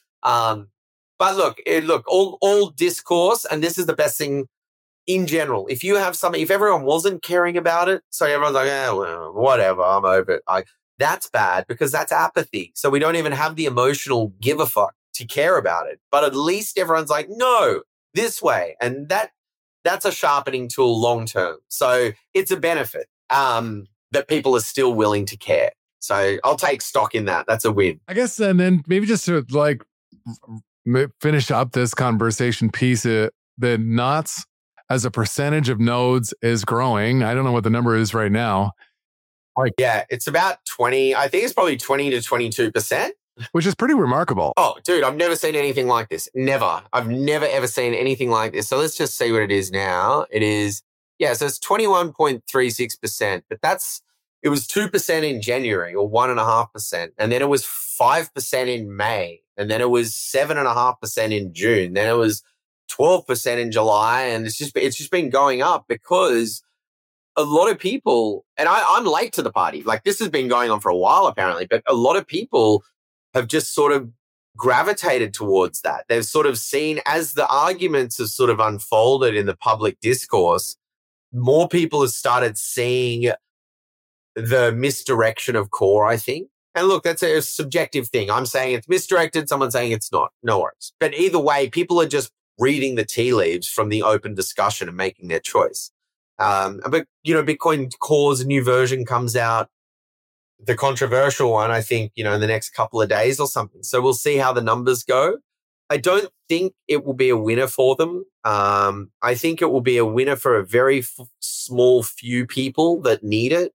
But look, all discourse, and this is the best thing in general. If everyone wasn't caring about it, so everyone's like, well, whatever, I'm over it. That's bad because that's apathy. So we don't even have the emotional give a fuck to care about it. But at least everyone's like, no, this way. And that's a sharpening tool long term. So it's a benefit that people are still willing to care. So I'll take stock in that. That's a win. I guess, and then maybe just to like finish up this conversation piece, the knots as a percentage of nodes is growing. I don't know what the number is right now. Yeah, it's about 20. I think it's probably 20 to 22%. Which is pretty remarkable. Oh, dude, I've never seen anything like this. Never. I've never, ever seen anything like this. So let's just see what it is now. It is, so it's 21.36%. But that's it was 2% in January or 1.5%. And then it was 5% in May. And then it was 7.5% in June. Then it was 12% in July. And it's just been going up because a lot of people, and I'm late to the party. Like this has been going on for a while apparently, but a lot of people have just sort of gravitated towards that. They've sort of seen, as the arguments have sort of unfolded in the public discourse, more people have started seeing the misdirection of core, I think. And look, that's a subjective thing. I'm saying it's misdirected. Someone's saying it's not. No worries. But either way, people are just reading the tea leaves from the open discussion and making their choice. But, Bitcoin Core's new version comes out, the controversial one, I think, in the next couple of days or something. So we'll see how the numbers go. I don't think it will be a winner for them. I think it will be a winner for a very small few people that need it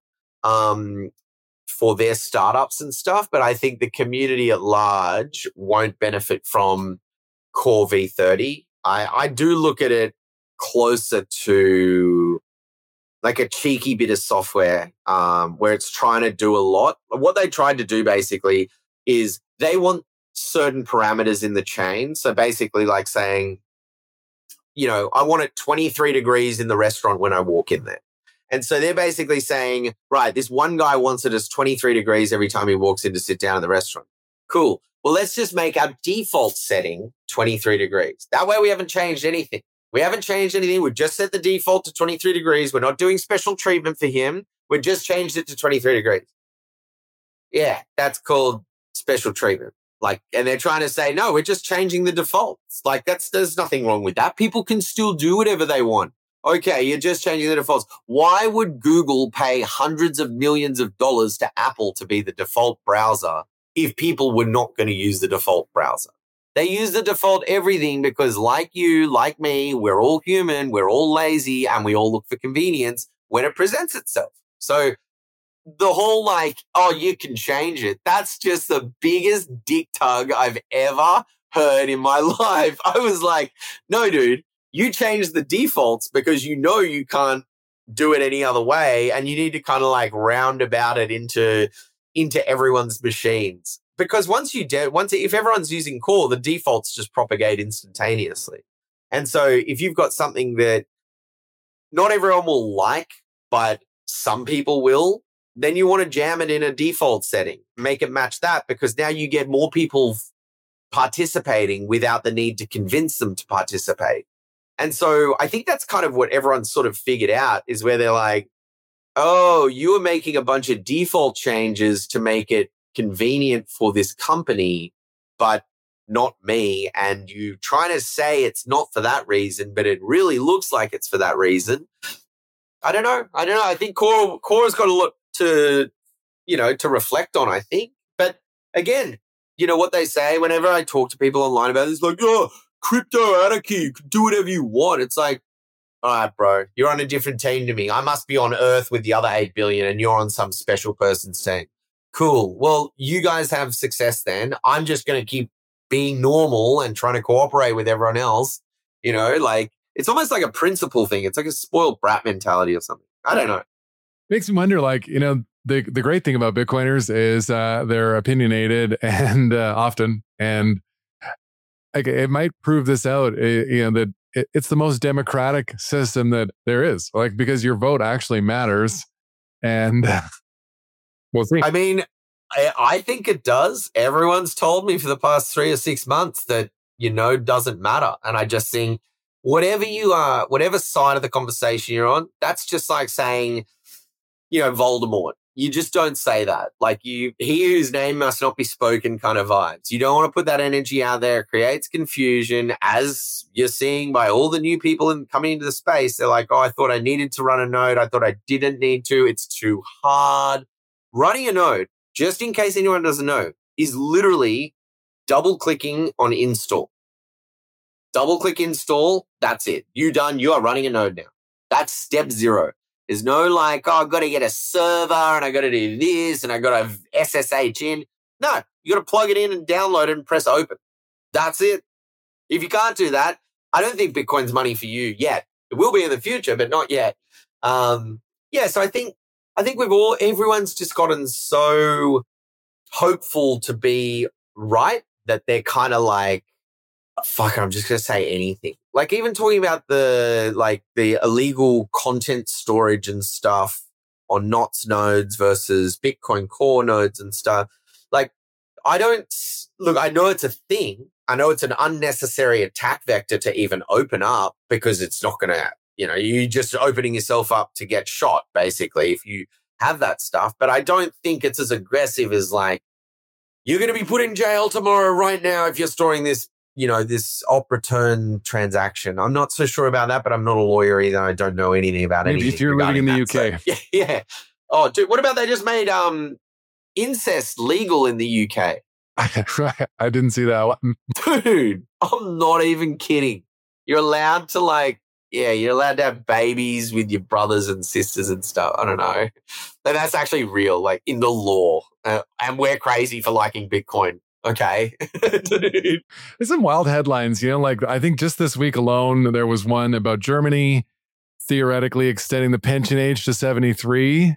for their startups and stuff. But I think the community at large won't benefit from Core V30. I do look at it closer to like a cheeky bit of software where it's trying to do a lot. What they tried to do basically is they want certain parameters in the chain. So basically like saying, I want it 23 degrees in the restaurant when I walk in there. And so they're basically saying, right, this one guy wants it as 23 degrees every time he walks in to sit down in the restaurant. Cool. Well, let's just make our default setting 23 degrees. That way we haven't changed anything. We haven't changed anything. We've just set the default to 23 degrees. We're not doing special treatment for him. We just changed it to 23 degrees. Yeah, that's called special treatment. And they're trying to say, no, we're just changing the defaults. There's nothing wrong with that. People can still do whatever they want. Okay, you're just changing the defaults. Why would Google pay hundreds of millions of dollars to Apple to be the default browser if people were not going to use the default browser? They use the default everything because like you, like me, we're all human, we're all lazy, and we all look for convenience when it presents itself. So the whole you can change it, that's just the biggest dick tug I've ever heard in my life. I was like, no, dude, you change the defaults because you can't do it any other way, and you need to kind of round about it into everyone's machines. Because if everyone's using Core, the defaults just propagate instantaneously. And so if you've got something that not everyone will like, but some people will, then you want to jam it in a default setting, make it match that, because now you get more people participating without the need to convince them to participate. And so I think that's kind of what everyone's sort of figured out, is where they're like, oh, you are making a bunch of default changes to make it convenient for this company, but not me. And you trying to say it's not for that reason, but it really looks like it's for that reason. I don't know. I think Core's got a lot to reflect on, I think. But again, what they say whenever I talk to people online about this, crypto anarchy, you can do whatever you want. It's like, all right, bro, you're on a different team to me. I must be on Earth with the other 8 billion and you're on some special person's team. Cool. Well, you guys have success then. I'm just going to keep being normal and trying to cooperate with everyone else. It's almost like a principle thing. It's like a spoiled brat mentality or something. I don't know. Makes me wonder, the great thing about Bitcoiners is they're opinionated and often, and it might prove this out, that it's the most democratic system that there is, because your vote actually matters. And we'll see. I mean, I think it does. Everyone's told me for the past 3 or 6 months that, doesn't matter. And I just think whatever you are, whatever side of the conversation you're on, that's just like saying, Voldemort. You just don't say that. He whose name must not be spoken kind of vibes. You don't want to put that energy out there. It creates confusion, as you're seeing by all the new people coming into the space. They're like, oh, I thought I needed to run a node. I thought I didn't need to. It's too hard. Running a node, just in case anyone doesn't know, is literally double-clicking on install. Double-click install, that's it. You done. You are running a node now. That's step 0. There's no I've got to get a server and I got to do this and I got to SSH in. No, you got to plug it in and download it and press open. That's it. If you can't do that, I don't think Bitcoin's money for you yet. It will be in the future, but not yet. So I think I think everyone's just gotten so hopeful to be right that they're kind of like, fuck, I'm just going to say anything. Like even talking about the illegal content storage and stuff on NOTS nodes versus Bitcoin Core nodes and stuff. Like I know it's a thing. I know it's an unnecessary attack vector to even open up because it's not going to, you're just opening yourself up to get shot basically if you have that stuff. But I don't think it's as aggressive as like, you're going to be put in jail tomorrow right now if you're storing this, this op return transaction. I'm not so sure about that, but I'm not a lawyer either. I don't know anything about it. Maybe if you're living in the UK. So, yeah. Oh, dude, what about they just made incest legal in the UK? I didn't see that one. Dude, I'm not even kidding. You're allowed to you're allowed to have babies with your brothers and sisters and stuff. I don't know. But that's actually real, like in the law. And we're crazy for liking Bitcoin. Okay. Dude. There's some wild headlines, like I think just this week alone, there was one about Germany theoretically extending the pension age to 73.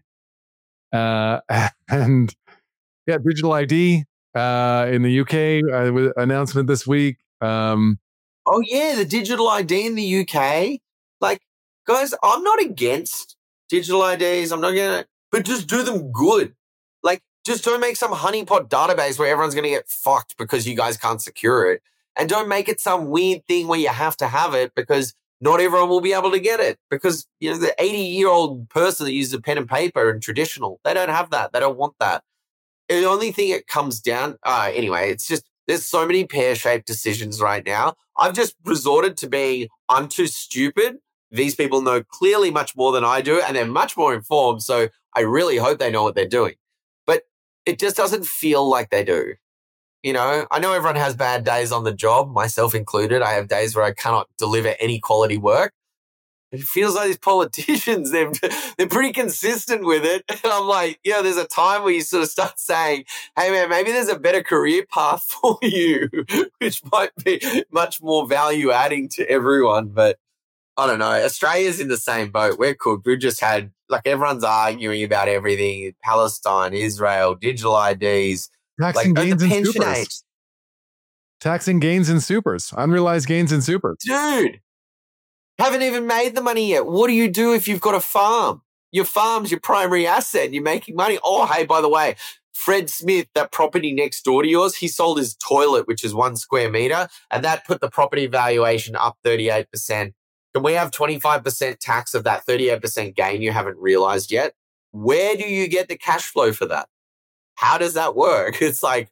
And yeah, digital ID in the UK, announcement this week. Oh yeah, the digital ID in the UK. Like, guys, I'm not against digital IDs. I'm not gonna, but just do them good. Like, just don't make some honeypot database where everyone's gonna get fucked because you guys can't secure it, and don't make it some weird thing where you have to have it because not everyone will be able to get it. Because the 80-year-old person that uses a pen and paper and traditional, they don't have that. They don't want that. The only thing it comes down, anyway, it's just there's so many pear-shaped decisions right now. I've just resorted to being, I'm too stupid. These people know clearly much more than I do, and they're much more informed. So I really hope they know what they're doing. But it just doesn't feel like they do. I know everyone has bad days on the job, myself included. I have days where I cannot deliver any quality work. It feels like these politicians, they're pretty consistent with it. And I'm like, there's a time where you sort of start saying, hey, man, maybe there's a better career path for you, which might be much more value adding to everyone. But I don't know. Australia's in the same boat. We're cooked. We've just had, everyone's arguing about everything. Palestine, Israel, digital IDs. Taxing gains and supers. Taxing gains and supers. Unrealized gains and supers. Dude. Haven't even made the money yet. What do you do if you've got a farm? Your farm's your primary asset. You're making money. Oh, hey, by the way, Fred Smith, that property next door to yours, he sold his toilet, which is 1 square meter, and that put the property valuation up 38%. Can we have 25% tax of that 38% gain you haven't realized yet? Where do you get the cash flow for that? How does that work? It's like,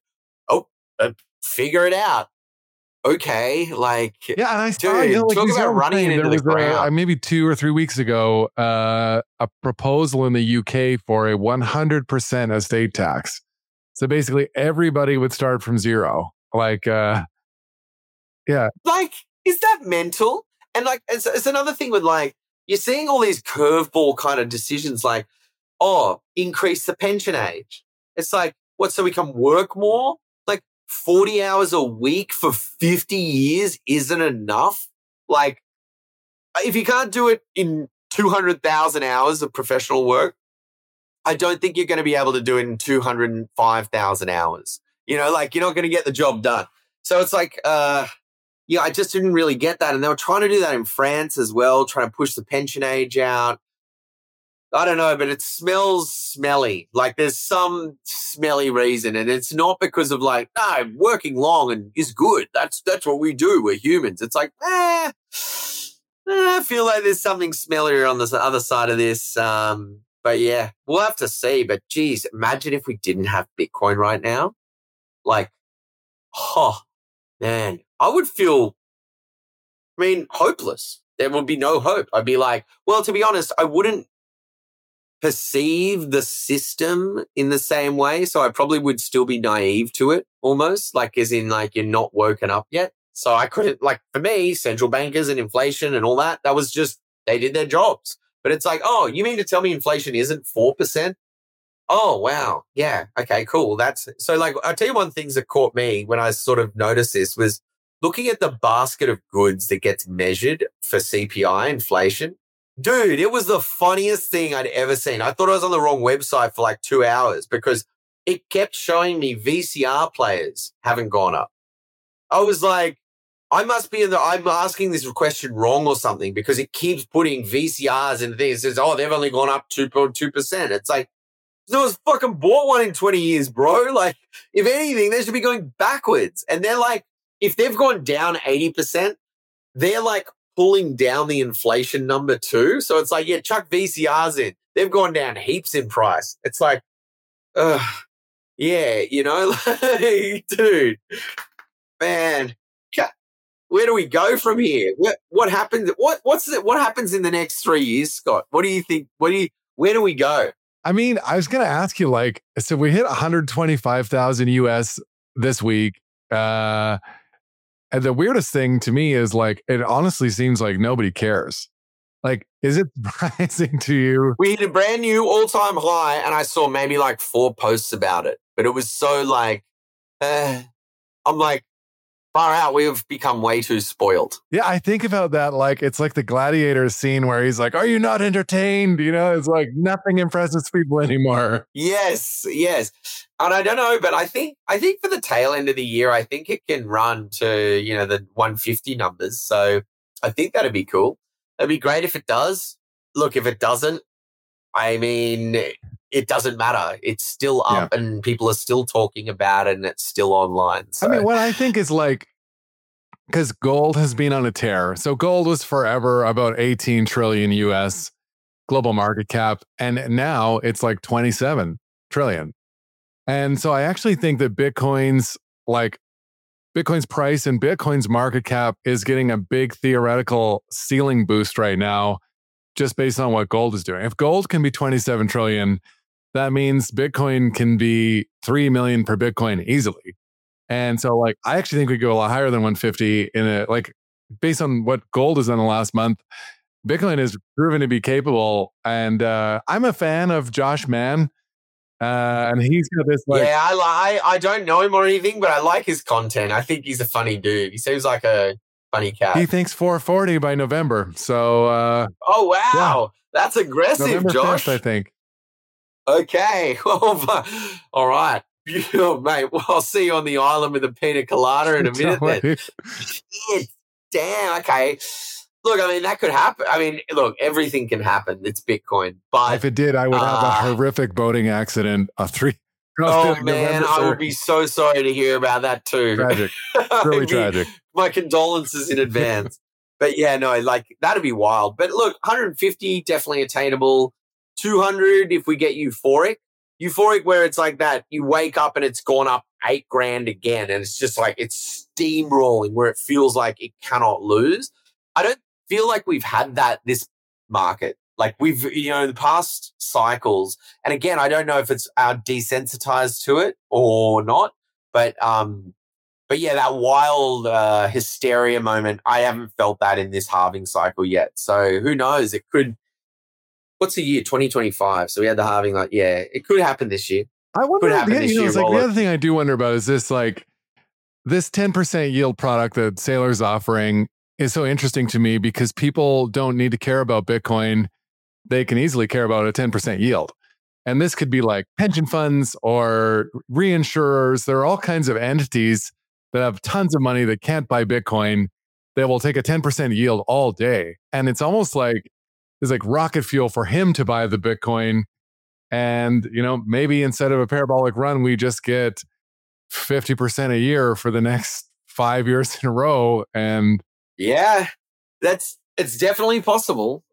figure it out. Okay, and I saw, talk about running into the ground. Maybe 2 or 3 weeks ago, a proposal in the UK for a 100% estate tax. So basically, everybody would start from zero. Yeah. Is that mental? And it's another thing with you're seeing all these curveball kind of decisions increase the pension age. It's like, what, so we can work more? 40 hours a week for 50 years isn't enough. If you can't do it in 200,000 hours of professional work, I don't think you're going to be able to do it in 205,000 hours. You're not going to get the job done. So it's I just didn't really get that. And they were trying to do that in France as well, trying to push the pension age out. I don't know, but it smells smelly. There's some smelly reason, and it's not because of working long and is good. That's what we do. We're humans. It's I feel like there's something smellier on the other side of this. But yeah, we'll have to see. But geez, imagine if we didn't have Bitcoin right now. Man, I would feel, hopeless. There would be no hope. I'd be well, to be honest, I wouldn't perceive the system in the same way. So I probably would still be naive to it almost, as in you're not woken up yet. So I couldn't, for me, central bankers and inflation and all that was just, they did their jobs. But it's oh, you mean to tell me inflation isn't 4%? Oh, wow. Yeah. Okay, cool. That's so I'll tell you one thing that caught me when I sort of noticed this was looking at the basket of goods that gets measured for CPI inflation. Dude, it was the funniest thing I'd ever seen. I thought I was on the wrong website for like 2 hours because it kept showing me VCR players haven't gone up. I was like, I'm asking this question wrong or something because it keeps putting VCRs and things. It says, oh, they've only gone up 2.2%. It's like, no one's fucking bought one in 20 years, bro. Like, if anything, they should be going backwards. And they're like, if they've gone down 80%, they're like pulling down the inflation number too. So it's like, yeah, chuck VCRs in. They've gone down heaps in price. It's like, yeah, like, dude, man, where do we go from here? What happens? What happens in the next 3 years, Scott? What do you think? Where do we go? I mean, I was going to ask you, like, so we hit 125,000 US this week. And the weirdest thing to me is, like, it honestly seems like nobody cares. Like, is it surprising to you? We hit a brand new all-time high, and I saw maybe like 4 posts about it. But it was so like, I'm like, far out, we've become way too spoiled. Yeah, I think about that like it's like the Gladiator scene where he's like, are you not entertained? It's like nothing impresses people anymore. Yes. And I don't know, but I think for the tail end of the year, I think it can run to, the 150 numbers. So I think that'd be cool. It'd be great if it does. Look, if it doesn't, I mean, it doesn't matter. It's still up and people are still talking about it and it's still online. So. I mean, what I think is like, because gold has been on a tear. So gold was forever about 18 trillion US global market cap. And now it's like 27 trillion. And so I actually think that Bitcoin's price and Bitcoin's market cap is getting a big theoretical ceiling boost right now, just based on what gold is doing. If gold can be 27 trillion, that means Bitcoin can be 3 million per Bitcoin easily. And so, like, I actually think we go a lot higher than 150 based on what gold has done the last month. Bitcoin is proven to be capable. And I'm a fan of Josh Mann. And he's got this like... Yeah, I don't know him or anything, but I like his content. I think he's a funny dude. He seems like a funny cat. He thinks 440 by November. So... oh, wow. Yeah. That's aggressive, November Josh. 5th, I think. Okay. All right. Mate, well, I'll see you on the island with a pina colada in a minute then. Damn, okay. Look, I mean, that could happen. I mean, look, everything can happen. It's Bitcoin. But if it did, I would have a horrific boating accident. Oh, man, I would be so sorry to hear about that too. Tragic. Really tragic. My condolences in advance. But yeah, no, like, that'd be wild. But look, 150, definitely attainable. 200 if we get euphoric. Euphoric where it's like that, you wake up and it's gone up $8,000 again. And it's just like, it's steamrolling where it feels like it cannot lose. I don't feel like we've had that this market. Like we've, the past cycles. And again, I don't know if it's desensitized to it or not, but yeah, that wild hysteria moment, I haven't felt that in this halving cycle yet. So who knows? It could. What's the year? 2025. So we had the halving. Like, yeah, it could happen this year. I wonder. The other thing I do wonder about is this 10% yield product that Saylor's offering is so interesting to me because people don't need to care about Bitcoin. They can easily care about a 10% yield. And this could be like pension funds or reinsurers. There are all kinds of entities that have tons of money that can't buy Bitcoin. They will take a 10% yield all day. And it's almost like it's like rocket fuel for him to buy the Bitcoin. And, maybe instead of a parabolic run, we just get 50% a year for the next 5 years in a row. And yeah, it's definitely possible.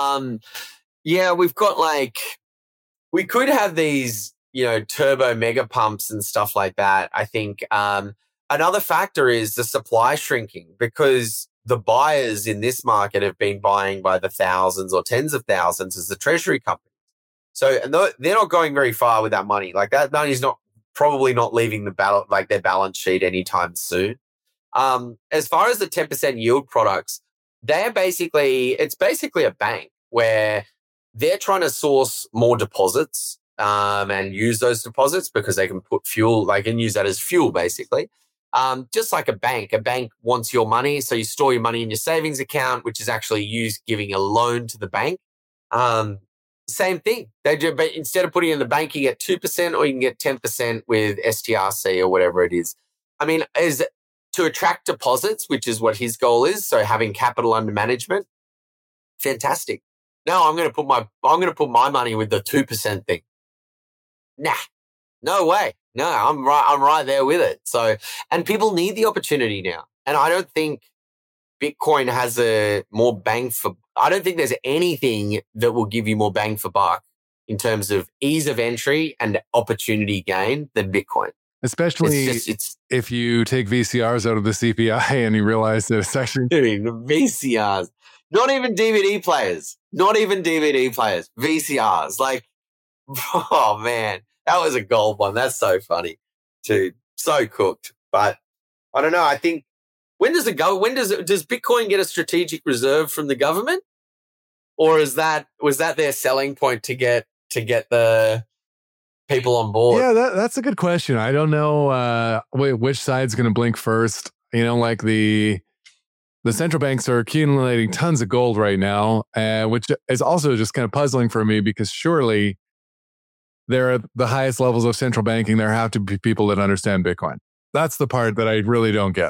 Yeah, we've got we could have these, turbo mega pumps and stuff like that. I think another factor is the supply shrinking because the buyers in this market have been buying by the thousands or tens of thousands as the treasury companies. So they're not going very far with that money. Like that money's probably not leaving their balance sheet anytime soon. As far as the 10% yield products, it's basically a bank where they're trying to source more deposits and use those deposits because they can put fuel, they can use that as fuel basically. Just like a bank wants your money. So you store your money in your savings account, which is actually used giving a loan to the bank. Same thing. They do, but instead of putting it in the bank, you get 2% or you can get 10% with STRC or whatever it is. I mean, is to attract deposits, which is what his goal is. So having capital under management, fantastic. No, I'm going to put my money with the 2% thing. Nah, no way. No, I'm right there with it. So, and people need the opportunity now. And I don't think Bitcoin has I don't think there's anything that will give you more bang for buck in terms of ease of entry and opportunity gain than Bitcoin. Especially if you take VCRs out of the CPI and you realize that it's actually... VCRs. Not even DVD players. VCRs. Like, oh man, that was a gold one. That's so funny too. So cooked. But I don't know. I think, when does it go? Does Bitcoin get a strategic reserve from the government? Or was that their selling point to get the people on board? Yeah, that's a good question. I don't know which side's going to blink first. Like the central banks are accumulating tons of gold right now, which is also just kind of puzzling for me because surely they're at the highest levels of central banking. There have to be people that understand Bitcoin. That's the part that I really don't get.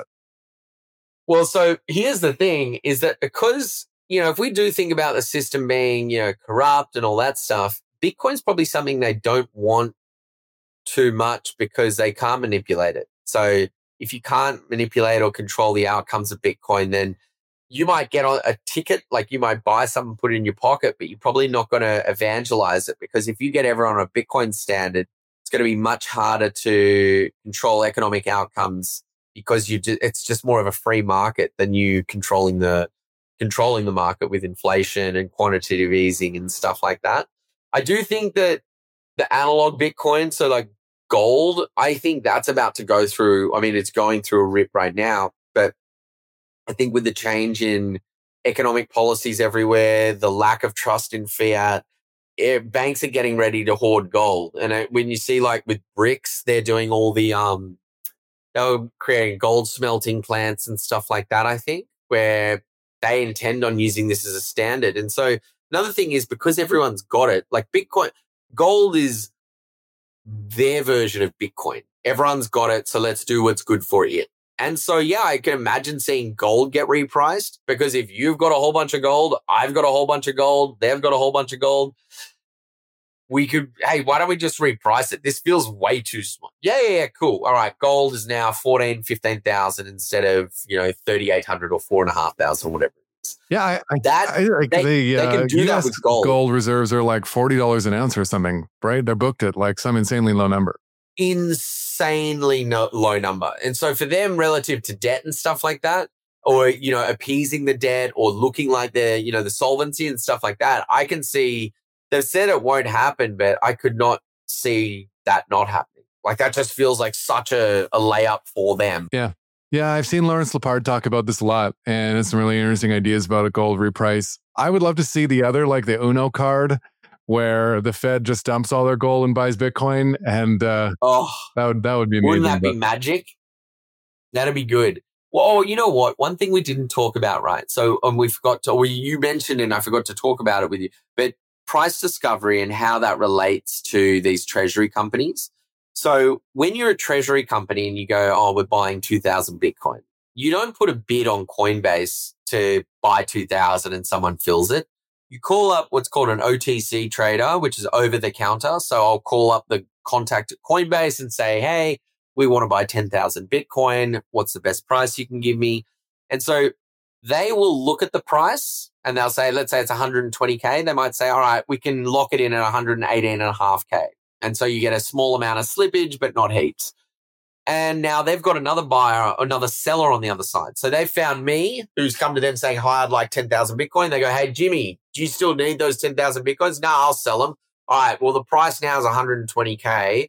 Well, so here's the thing is that because, if we do think about the system being, corrupt and all that stuff, Bitcoin's probably something they don't want too much because they can't manipulate it. So if you can't manipulate or control the outcomes of Bitcoin, then you might get on a ticket, like you might buy something, put it in your pocket, but you're probably not going to evangelize it because if you get everyone on a Bitcoin standard, it's going to be much harder to control economic outcomes because it's just more of a free market than you controlling the market with inflation and quantitative easing and stuff like that. I do think that the analog Bitcoin, so like gold, I think that's about to go through. I mean, it's going through a rip right now, but I think with the change in economic policies everywhere, the lack of trust in fiat, banks are getting ready to hoard gold. And when you see like with BRICS, they're doing all the they're creating gold smelting plants and stuff like that, I think, where they intend on using this as a standard. And so another thing is because everyone's got it, like Bitcoin, gold is their version of Bitcoin. Everyone's got it, so let's do what's good for it. And so, yeah, I can imagine seeing gold get repriced because if you've got a whole bunch of gold, I've got a whole bunch of gold, they've got a whole bunch of gold. Hey, why don't we just reprice it? This feels way too small. Yeah, cool. All right, gold is now 14,000, 15,000 instead of 3,800 or 4,500 or whatever it is. Yeah, they can do that with gold. Gold reserves are like $40 an ounce or something, right? They're booked at like some insanely low number. Insanely low number, and so for them, relative to debt and stuff like that, or appeasing the debt or looking like they're the solvency and stuff like that, I can see. They've said it won't happen, but I could not see that not happening. Like that just feels like such a layup for them. Yeah. I've seen Lawrence Lepard talk about this a lot, and it's some really interesting ideas about a gold reprice. I would love to see the other, like the Uno card, where the Fed just dumps all their gold and buys Bitcoin, and that would be amazing. Wouldn't that be magic? That'd be good. Well, you know what? One thing we didn't talk about, right? So, we forgot to, or you mentioned it, and I forgot to talk about it with you, but price discovery and how that relates to these treasury companies. So when you're a treasury company and you go, we're buying 2,000 Bitcoin, you don't put a bid on Coinbase to buy 2,000 and someone fills it. You call up what's called an OTC trader, which is over the counter. So I'll call up the contact at Coinbase and say, hey, we want to buy 10,000 Bitcoin. What's the best price you can give me? And so they will look at the price and they'll say, let's say it's 120K. They might say, all right, we can lock it in at 118.5K. And so you get a small amount of slippage, but not heaps. And now they've got another buyer, another seller on the other side. So they found me, who's come to them saying, hi, I'd like 10,000 Bitcoin. They go, hey, Jimmy, do you still need those 10,000 Bitcoins? No, I'll sell them. All right, well, the price now is 120K.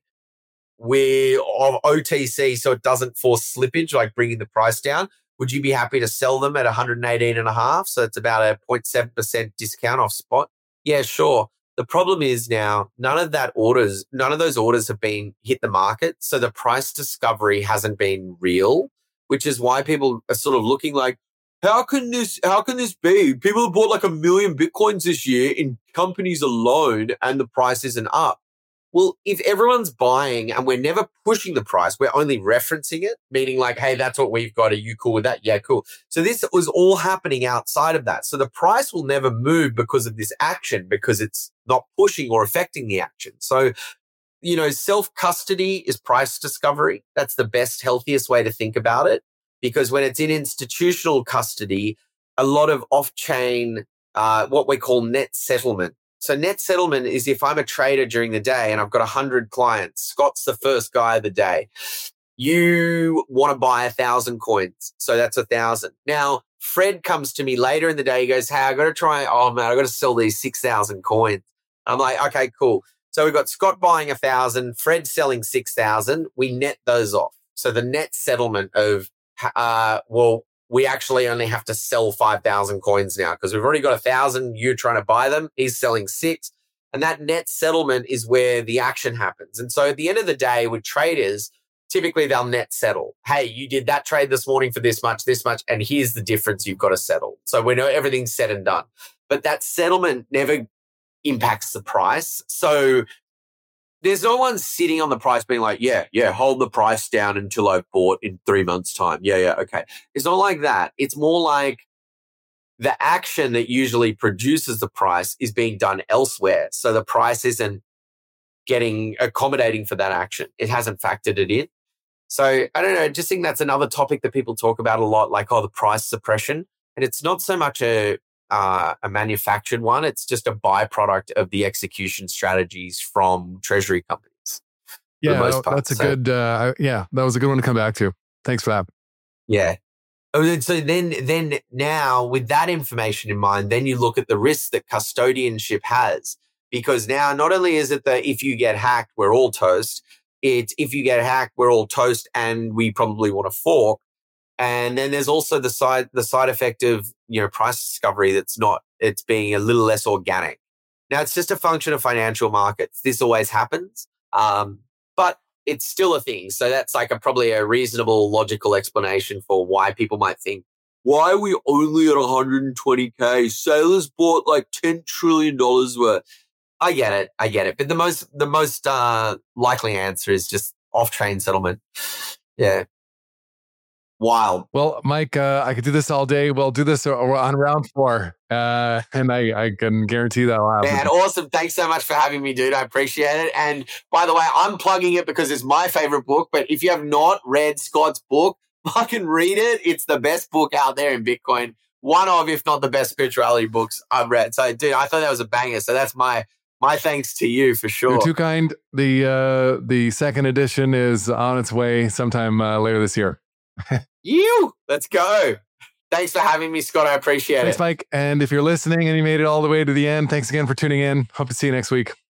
We're of OTC, so it doesn't force slippage, like bringing the price down. Would you be happy to sell them at 118.5? So it's about a 0.7% discount off spot. Yeah, sure. The problem is now none of those orders have been hit the market. So the price discovery hasn't been real, which is why people are sort of looking like, how can this be? People have bought like 1 million Bitcoins this year in companies alone and the price isn't up. Well, if everyone's buying and we're never pushing the price, we're only referencing it, meaning like, hey, that's what we've got. Are you cool with that? Yeah, cool. So this was all happening outside of that. So the price will never move because of this action, because it's not pushing or affecting the action. So, self-custody is price discovery. That's the best, healthiest way to think about it. Because when it's in institutional custody, a lot of off-chain, what we call net settlement. So net settlement is if I'm a trader during the day and I've got 100 clients, Scott's the first guy of the day. You want to buy 1,000 coins. So that's 1,000. Now, Fred comes to me later in the day. He goes, hey, I got to sell these 6,000 coins. I'm like, okay, cool. So we've got Scott buying 1,000, Fred selling 6,000. We net those off. So the net settlement of, we actually only have to sell 5,000 coins now because we've already got 1,000. You're trying to buy them. He's selling 6. And that net settlement is where the action happens. And so at the end of the day with traders, typically they'll net settle. Hey, you did that trade this morning for this much, and here's the difference you've got to settle. So we know everything's said and done. But that settlement never impacts the price. So there's no one sitting on the price being like, yeah, hold the price down until I've bought in 3 months' time. Yeah, okay. It's not like that. It's more like the action that usually produces the price is being done elsewhere. So the price isn't accommodating for that action. It hasn't factored it in. So I don't know, I just think that's another topic that people talk about a lot, like, the price suppression. And it's not so much a manufactured one. It's just a byproduct of the execution strategies from treasury companies. Yeah, that's a good, that was a good one to come back to. Thanks for that. Yeah. So then now with that information in mind, then you look at the risks that custodianship has, because now not only is it that if you get hacked, we're all toast. It's if you get hacked, we're all toast and we probably want to fork. And then there's also the side effect of, price discovery it's being a little less organic. Now, it's just a function of financial markets. This always happens, but it's still a thing. So that's like probably a reasonable, logical explanation for why people might think, why are we only at 120K? Sailors bought like $10 trillion worth. I get it. But the most likely answer is just off-chain settlement. Yeah. Wild. Well, Mike, I could do this all day. We'll do this on round 4. And I can guarantee that'll happen. Man, awesome. Thanks so much for having me, dude. I appreciate it. And by the way, I'm plugging it because it's my favorite book. But if you have not read Scott's book, fucking read it. It's the best book out there in Bitcoin. One of, if not the best spirituality books I've read. So, dude, I thought that was a banger. So that's my thanks to you for sure. You're too kind. The second edition is on its way sometime later this year. Let's go. Thanks for having me, Scott. I appreciate it. Thanks, Mike. And if you're listening and you made it all the way to the end, thanks again for tuning in. Hope to see you next week.